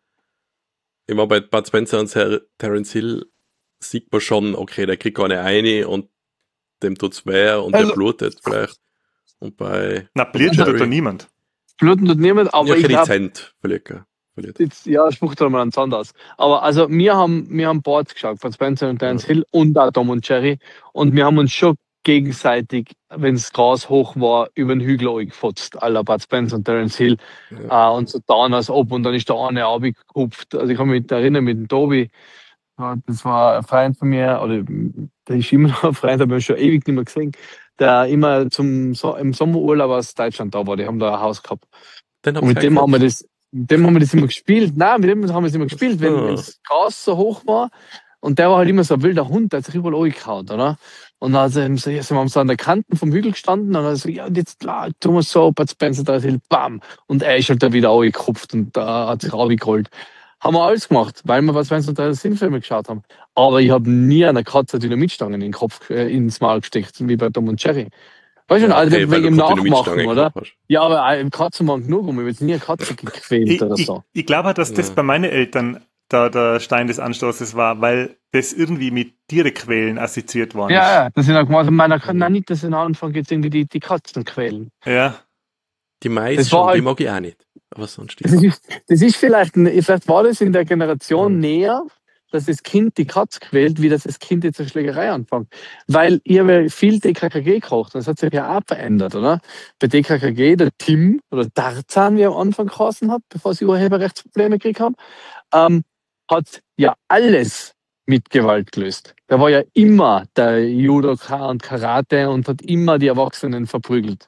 Immer bei Bud Spencer und Ter- Terence Hill sieht man schon, okay, der kriegt eine eine und dem tut's weh und Also- der blutet vielleicht. Und bei Na, blöd Jerry. tut da niemand. Bluten tut niemand, aber ja, ich habe dezent verliert. er. Verliert. jetzt, ja, spuckt da mal einen Sand aus. Aber also, wir haben, wir haben Boards geschaut, von Spencer und Terence Ja. Hill und auch Tom und Jerry. Und wir haben uns schon gegenseitig, wenn das Gras hoch war, über den Hügel gefotzt, à la Bud Spencer und Terence Hill. Ja. Äh, und so getan, als ob. Und dann ist der eine abgekupft. Also, ich kann mich erinnern mit dem Tobi. Ja, das war ein Freund von mir, oder der ist immer noch ein Freund, aber schon ewig nicht mehr gesehen, der immer zum, so, im Sommerurlaub aus Deutschland da war. Die haben da ein Haus gehabt. Den Und mit dem haben wir das, mit dem haben wir das immer gespielt. Nein, mit dem haben wir das immer gespielt, wenn, Ah. wenn das Gras so hoch war. Und der war halt immer so ein wilder Hund, der hat sich überall angehauen, oder? Und dann hat er so, ja, sind wir so an der Kanten vom Hügel gestanden und dann hat er so, ja, und jetzt klar, tun wir so, Bud Spencer, da ist bam. Und er ist halt da wieder angekupft und da hat sich runtergerollt. Haben wir alles gemacht, weil wir Bud Spencer und da Filme geschaut haben. Aber ich habe nie einer Katze Dynamitstangen in den Kopf, äh, ins Maul gesteckt, wie bei Tom und Jerry. Weißt du, Ja, also okay, weil wegen du dem keine Dynamitstange Nachmachen, oder? gehabt hast. Ja, aber ein Katzenmann genug, um ich habe jetzt nie eine Katze gequält Ich, oder ich, so. ich glaube, dass das Ja. bei meinen Eltern da der Stein des Anstoßes war, weil das irgendwie mit Tiere quälen assoziiert worden Ja, ist. ja, das sind auch gemacht, meiner kann nein, nicht, dass in Anfang jetzt irgendwie die, die Katzen quälen. Ja. Die Mais Das war schon, die halt- mag ich auch nicht. Aber sonst Das ja. ist, das ist vielleicht, ein- vielleicht war das in der Generation Mhm. näher, dass das Kind die Katze quält, wie dass das Kind jetzt eine Schlägerei anfängt. Weil ich habe ja viel D K K G gekocht, das hat sich ja auch verändert, oder? Bei D K K G, der Tim oder Tarzan, wie er am Anfang geheißen hat, bevor sie Urheberrechtsprobleme gekriegt haben, ähm, hat ja alles mit Gewalt gelöst. Der war ja immer der Judoka und Karate und hat immer die Erwachsenen verprügelt.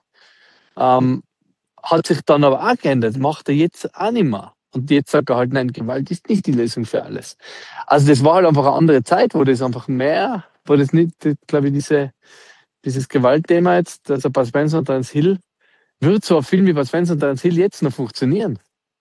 Ähm, hat sich dann aber auch geändert, macht er jetzt auch nicht mehr. Und jetzt sagt er halt, nein, Gewalt ist nicht die Lösung für alles. Also das war halt einfach eine andere Zeit, wo das einfach mehr, wo das nicht, glaube ich, diese, dieses Gewaltthema jetzt, also Bud Spencer und Terence Hill, wird so ein Film wie Bud Spencer und Terence Hill jetzt noch funktionieren?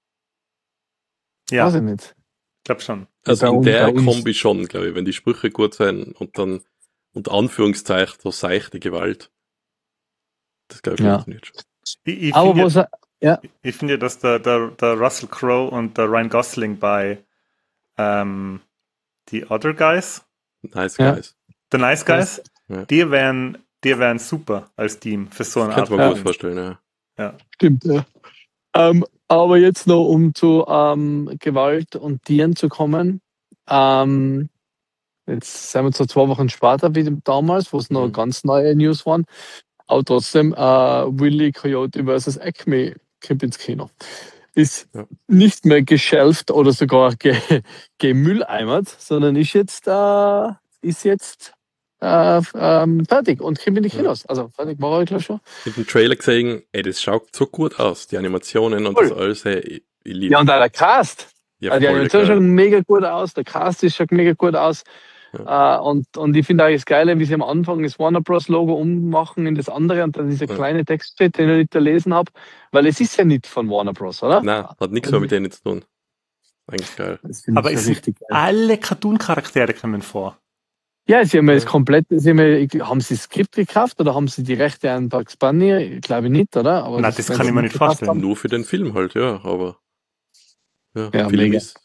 Ja, Weiß ich nicht. ich glaube schon. Also bei in uns- der bei uns- Kombi schon, glaube ich, wenn die Sprüche gut sind und dann unter Anführungszeichen so seichte Gewalt. Das glaube ich Ja. funktioniert schon. Ich, ich Aber finde was ja, er, ich find ja, dass der, der, der Russell Crowe und der Ryan Gosling bei ähm, The Other Guys, Nice Ja. guys. The Nice Guys, Ja. die wären, die wären super als Team für so eine Könnte Art man gut Film. vorstellen, ja. stimmt, ja. Ähm, aber jetzt noch, um zu ähm, Gewalt und Tieren zu kommen. Ähm, jetzt sind wir zwar zwei Wochen später wie damals, wo es noch Mhm. ganz neue News waren. Aber trotzdem, äh, Willy Coyote versus Acme kommt ins Kino. Ist Ja. nicht mehr geschelft oder sogar ge gemülleimert, sondern ist jetzt, äh, ist jetzt äh, ähm, fertig und kommt in die Ja. Kinos. Also fertig war er, glaube ich, schon. Mit dem Trailer gesehen, ey, das schaut so gut aus. Die Animationen und Voll. das alles, hey, ich, ich liebe Ja, und auch der Cast. ja, Also die voll Animation geil. schaut mega gut aus, der Cast ist schaut mega gut aus. Äh, und, und ich finde auch das Geile, wie sie am Anfang das Warner Bros. Logo ummachen in das andere und dann dieser Ja. kleine Text steht, den ich nicht gelesen habe, weil es ist ja nicht von Warner Bros., oder? Nein, hat nichts mehr mit denen zu tun. Eigentlich geil. Das finde Aber ich es ja sind richtig geil. alle Cartoon-Charaktere kommen vor. Ja, sie haben ja das Ja. komplett, sie haben, ja, haben sie das Skript gekauft oder haben sie die Rechte an Bugs Bunny? Ich glaube nicht, oder? Aber Nein, das wenn kann sie ich mir nicht gekauft vorstellen. haben- Nur für den Film halt, ja, aber ja, Ja, Film mega. ist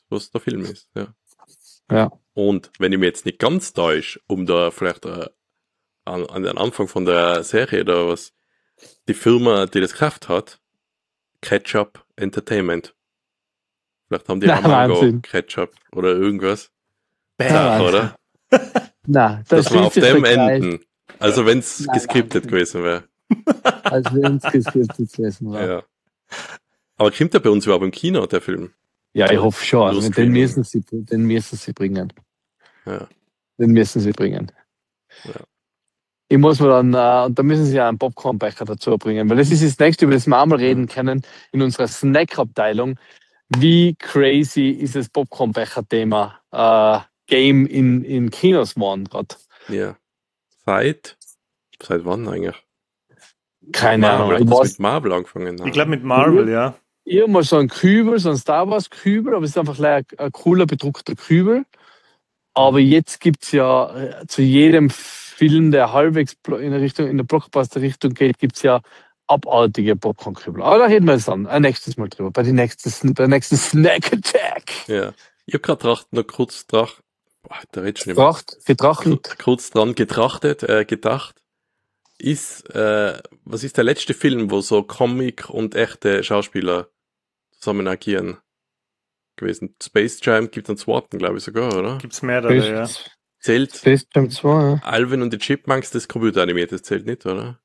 was der Film ist. Ja. Ja. Und wenn ich mir jetzt nicht ganz täusche, um da vielleicht äh, an, an den Anfang von der Serie oder was, die Firma, die das gekauft hat, Ketchup Entertainment. Vielleicht haben die Na, auch Mango Wahnsinn. Ketchup oder irgendwas. Ja, Sag, Wahnsinn. oder? Nein, Dass wir auf stimmt dem jetzt der Kreis. enden. Also wenn es Nein, geskriptet Wahnsinn. gewesen wäre. Als wenn es geskriptet gewesen war. Ja. Aber kommt der bei uns überhaupt im Kino, der Film? Ja, ich hoffe schon. Nur Den Streaming. müssen, sie, den müssen sie bringen. Ja. Den müssen sie bringen. Ja. Ich muss mir dann, äh, da müssen sie einen Popcornbecher dazu bringen, weil das ist das nächste, über das wir einmal reden können in unserer Snack-Abteilung. Wie crazy ist das Popcornbecher-Thema äh, Game in, in Kinos geworden gerade? Ja. Seit, seit wann eigentlich? Keine Ahnung. Marvel, Ich, hat das weiß, mit Marvel angefangen. Ich glaube mit Marvel, ja. ich habe mal so einen Kübel, so einen Star Wars Kübel, aber es ist einfach ein, ein cooler bedruckter Kübel. Aber jetzt gibt es ja äh, zu jedem Film, der halbwegs blo- in der Richtung, in der Blockbuster-Richtung geht, gibt es ja abartige Popcorn-Kübel. Aber da reden wir jetzt dann ein nächstes Mal drüber, bei der nächsten, bei der nächsten Snack Attack. Ja. Ich habe gerade gedacht, noch kurz drauf, boah, da redet schon immer. Getracht, getrachtet. kurz dran getrachtet, äh, gedacht, ist, äh, was ist der letzte Film, wo so Comic und echte Schauspieler zusammen agieren gewesen? Space Jam gibt es einen zweiten, glaube ich sogar, oder? Gibt's mehrere, ja. Zählt Space Jam zwei, ja. Alvin und die Chipmunks, das computeranimiert, das zählt nicht, oder?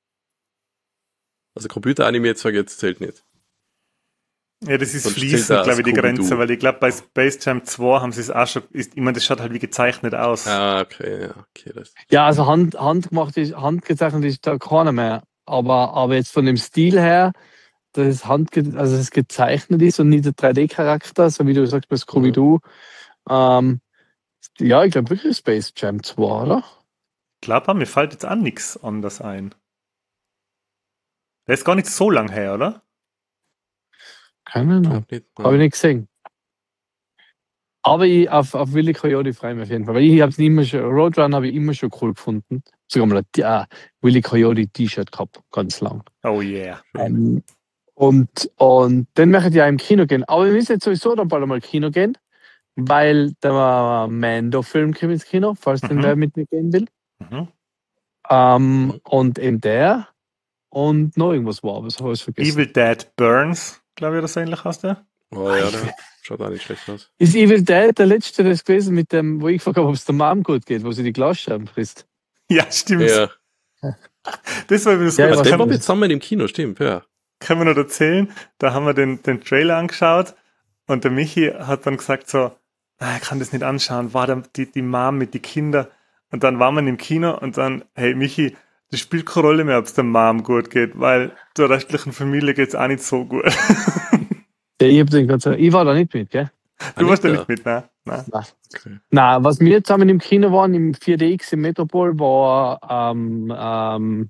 Also computeranimiert sage ich jetzt, zählt nicht. Ja, das ist Sonst fließend, zählt da glaube ich, die Scooby-Doo. Grenze, weil ich glaube, bei Space Jam zwei haben sie es auch schon, ist, ich meine, das schaut halt wie gezeichnet aus. Ah, okay, ja, okay. Das. Ja, also Hand, handgemacht ist, handgezeichnet ist da keiner mehr. Aber, aber jetzt von dem Stil her, dass es, handge also dass es gezeichnet ist und nicht der drei D-Charakter, so wie du sagst bei Scooby-Doo. Ähm, ja, ich glaube wirklich Space Jam zwei, oder? Ich glaube, mir fällt jetzt auch nichts anderes ein. Der ist gar nicht so lang her, oder? Keine Ahnung. Glaub nicht, Habe ich nicht gesehen. Aber ich, auf, auf Willy Coyote freue ich mich auf jeden Fall. Weil ich habe es immer schon, Roadrun habe ich immer schon cool gefunden. Sogar mal ein äh, Willy Coyote T-Shirt gehabt, ganz lang. Oh yeah. Ähm, und, und dann möchte ich ja im Kino gehen. Aber wir müssen jetzt sowieso dann bald einmal Kino gehen, weil der Mando-Film kommt ins Kino, falls Mhm. den wer mit mir gehen will. Mhm. Ähm, und eben der und noch irgendwas war, aber das habe ich vergessen. Evil Dead Burns, glaube ich, oder so ähnlich heißt der. Oh ja, der schaut auch nicht schlecht aus. Ist Evil Dead der letzte das gewesen, mit dem, wo ich gefragt habe, ob es der Mom gut geht, wo sie die Glasscheiben frisst? Ja, stimmt. Ja, Das war übrigens Ja, gut. was der Das war kann, mit zusammen im Kino, stimmt, ja. kann man noch erzählen. Da haben wir den, den Trailer angeschaut und der Michi hat dann gesagt so, ah, ich kann das nicht anschauen, war da die, die Mom mit den Kindern. Und dann war man im Kino und dann, hey Michi, das spielt keine Rolle mehr, ob es der Mom gut geht, weil der restlichen Familie geht es auch nicht so gut. Ja, ich, hab den ganz, ich war da nicht mit, gell? Du warst da da. nicht mit, ne? Nein. Nein. Okay. Nein, was wir zusammen im Kino waren, im vier D X im Metropol, war ähm, ähm,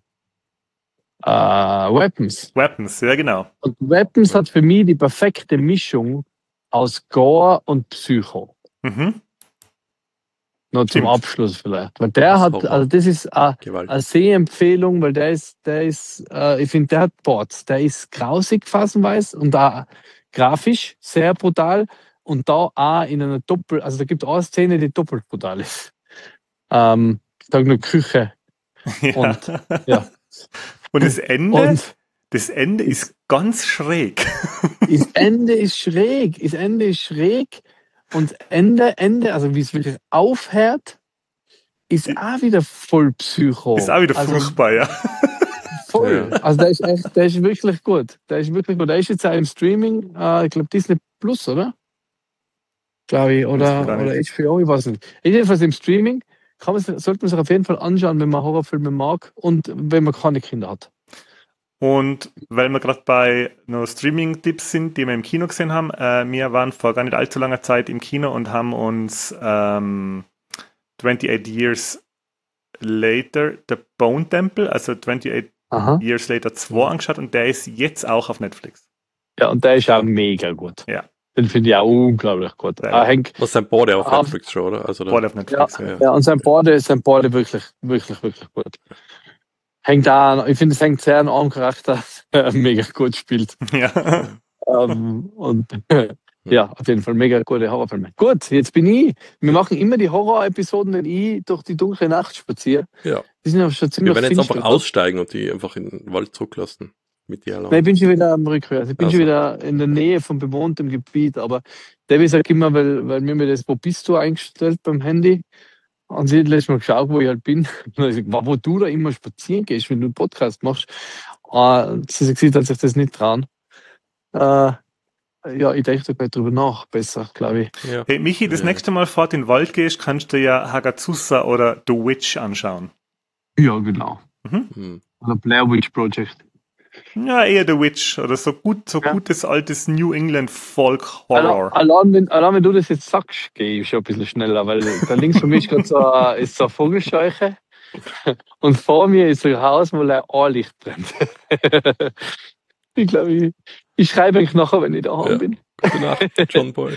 äh, Weapons. Weapons, ja genau. Und Weapons hat für mich die perfekte Mischung aus Gore und Psycho. Mhm. Noch zum Stimmt. Abschluss vielleicht. Weil der Das hat, Horror. also das ist eine, Gewalt. eine Sehempfehlung, weil der ist, der ist, äh, ich finde, der hat Bots. Der ist grausig phasenweise und auch grafisch sehr brutal und da auch in einer Doppel, also da gibt es auch eine Szene, die doppelt brutal ist. Ähm, ich sage nur Küche. Ja. Und, ja. Und das Ende, Und das Ende ist ganz schräg. das Ende ist schräg. Das Ende ist schräg. Und Ende, Ende, also wie es wirklich aufhört, ist auch wieder voll Psycho. Ist auch wieder also, furchtbar, ja. Voll. Ja. Also der ist echt, der ist wirklich gut. Der ist wirklich gut. Der ist jetzt auch im Streaming, äh, ich glaube Disney Plus, oder? Glaube ich, Weiß oder, ich gar oder nicht. H B O, ich weiß nicht. Ist jedenfalls im Streaming. Kann man, sollte man sich auf jeden Fall anschauen, wenn man Horrorfilme mag und wenn man keine Kinder hat. Und weil wir gerade bei noch Streaming-Tipps sind, die wir im Kino gesehen haben, äh, wir waren vor gar nicht allzu langer Zeit im Kino und haben uns ähm, twenty-eight Years Later, The Bone Temple, also twenty-eight Aha. Years Later zwei angeschaut und der ist jetzt auch auf Netflix. Ja, und der ist auch mega gut. Ja. Den finde ich auch unglaublich gut. Ja. Ah, Henk, Was sein Bode auf Ah, Netflix schon, oder? Also da, Board auf Netflix, ja. Ja. ja, und sein Borde ist sein Borde wirklich, wirklich, wirklich gut. Hängt da, ich finde, es hängt sehr an einem Charakter, der mega gut spielt. Ja. ähm, und Ja, auf jeden Fall mega gute Horrorfilme. Gut, jetzt bin ich. Wir machen immer die Horror-Episoden, wenn ich durch die dunkle Nacht spaziere. Ja. Die sind aber schon ziemlich Wir werden jetzt finster, einfach aussteigen und die einfach in den Wald zurücklassen. Mit dir Nein, ich bin schon wieder am Rückwärts. Ich bin Also. schon wieder in der Nähe von bewohntem Gebiet. Aber Debbie sagt immer, weil, weil mir mir das, wo bist du eingestellt beim Handy? Und sie hat letztes Mal geschaut, wo ich halt bin. Und dann hab ich gesagt, wo du da immer spazieren gehst, wenn du einen Podcast machst. Uh, sie hat gesagt, dass sich das nicht trauen. Uh, ja, ich denke da gleich drüber nach. Besser, glaube ich. Ja. Hey, Michi, das Ja. nächste Mal fort in den Wald gehst, kannst du ja Hagazusa oder The Witch anschauen. Ja, genau. Mhm. Hm. Oder Blair Witch Project. Ja, eher The Witch oder so gut, so Ja. gutes altes New England Folk Horror. Allein, allein, wenn, allein wenn du das jetzt sagst, gehe ich schon ein bisschen schneller, weil da links von mir ist gerade so, eine- ist so eine Vogelscheuche und vor mir ist so ein Haus, wo ein Ohrlicht brennt. Ich glaube, ich, ich schreibe eigentlich nachher, wenn ich daheim Ja. bin. Gute Nacht, John Boy.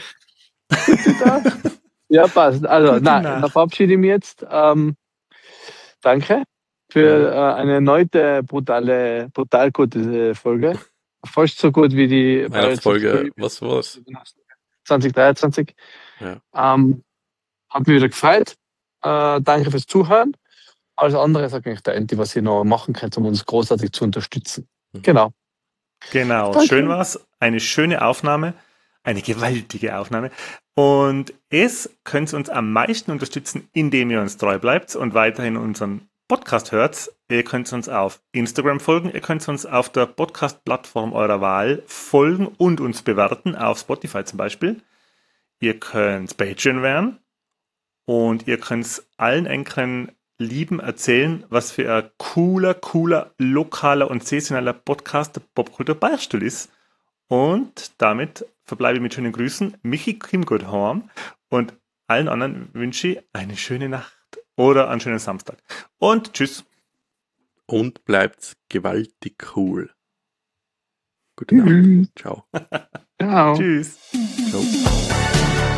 Ja, passt. Also, Gute nein, Nacht. dann verabschiede ich mich jetzt. Ähm, danke für äh, eine erneute brutale, brutal gute Folge. Fast so gut wie die Pirates of the Weihnachtsfolge, Caribbean was war's? zwanzig dreiundzwanzig. Ja. Ähm, hat mich wieder gefreut. Äh, danke fürs Zuhören. Alles andere sagt eigentlich der Enti, was ihr noch machen könnt, um uns großartig zu unterstützen. Mhm. Genau. Genau, Danke. schön war's. Eine schöne Aufnahme, eine gewaltige Aufnahme. Und es könnt ihr uns am meisten unterstützen, indem ihr uns treu bleibt und weiterhin unseren Podcast hört. Ihr könnt uns auf Instagram folgen, ihr könnt uns auf der Podcast-Plattform eurer Wahl folgen und uns bewerten, auf Spotify zum Beispiel. Ihr könnt Patreon werden und ihr könnt allen Enkeln lieben erzählen, was für ein cooler, cooler, lokaler und saisonaler Podcast der Popkultur Beichtstuhl ist. Und damit verbleibe ich mit schönen Grüßen. Michi Kimgoodhorn und allen anderen wünsche ich eine schöne Nacht oder einen schönen Samstag. Und tschüss. Und bleibt gewaltig cool. Gute Nacht. Tschüss. Ciao. Ciao. Tschüss. Ciao.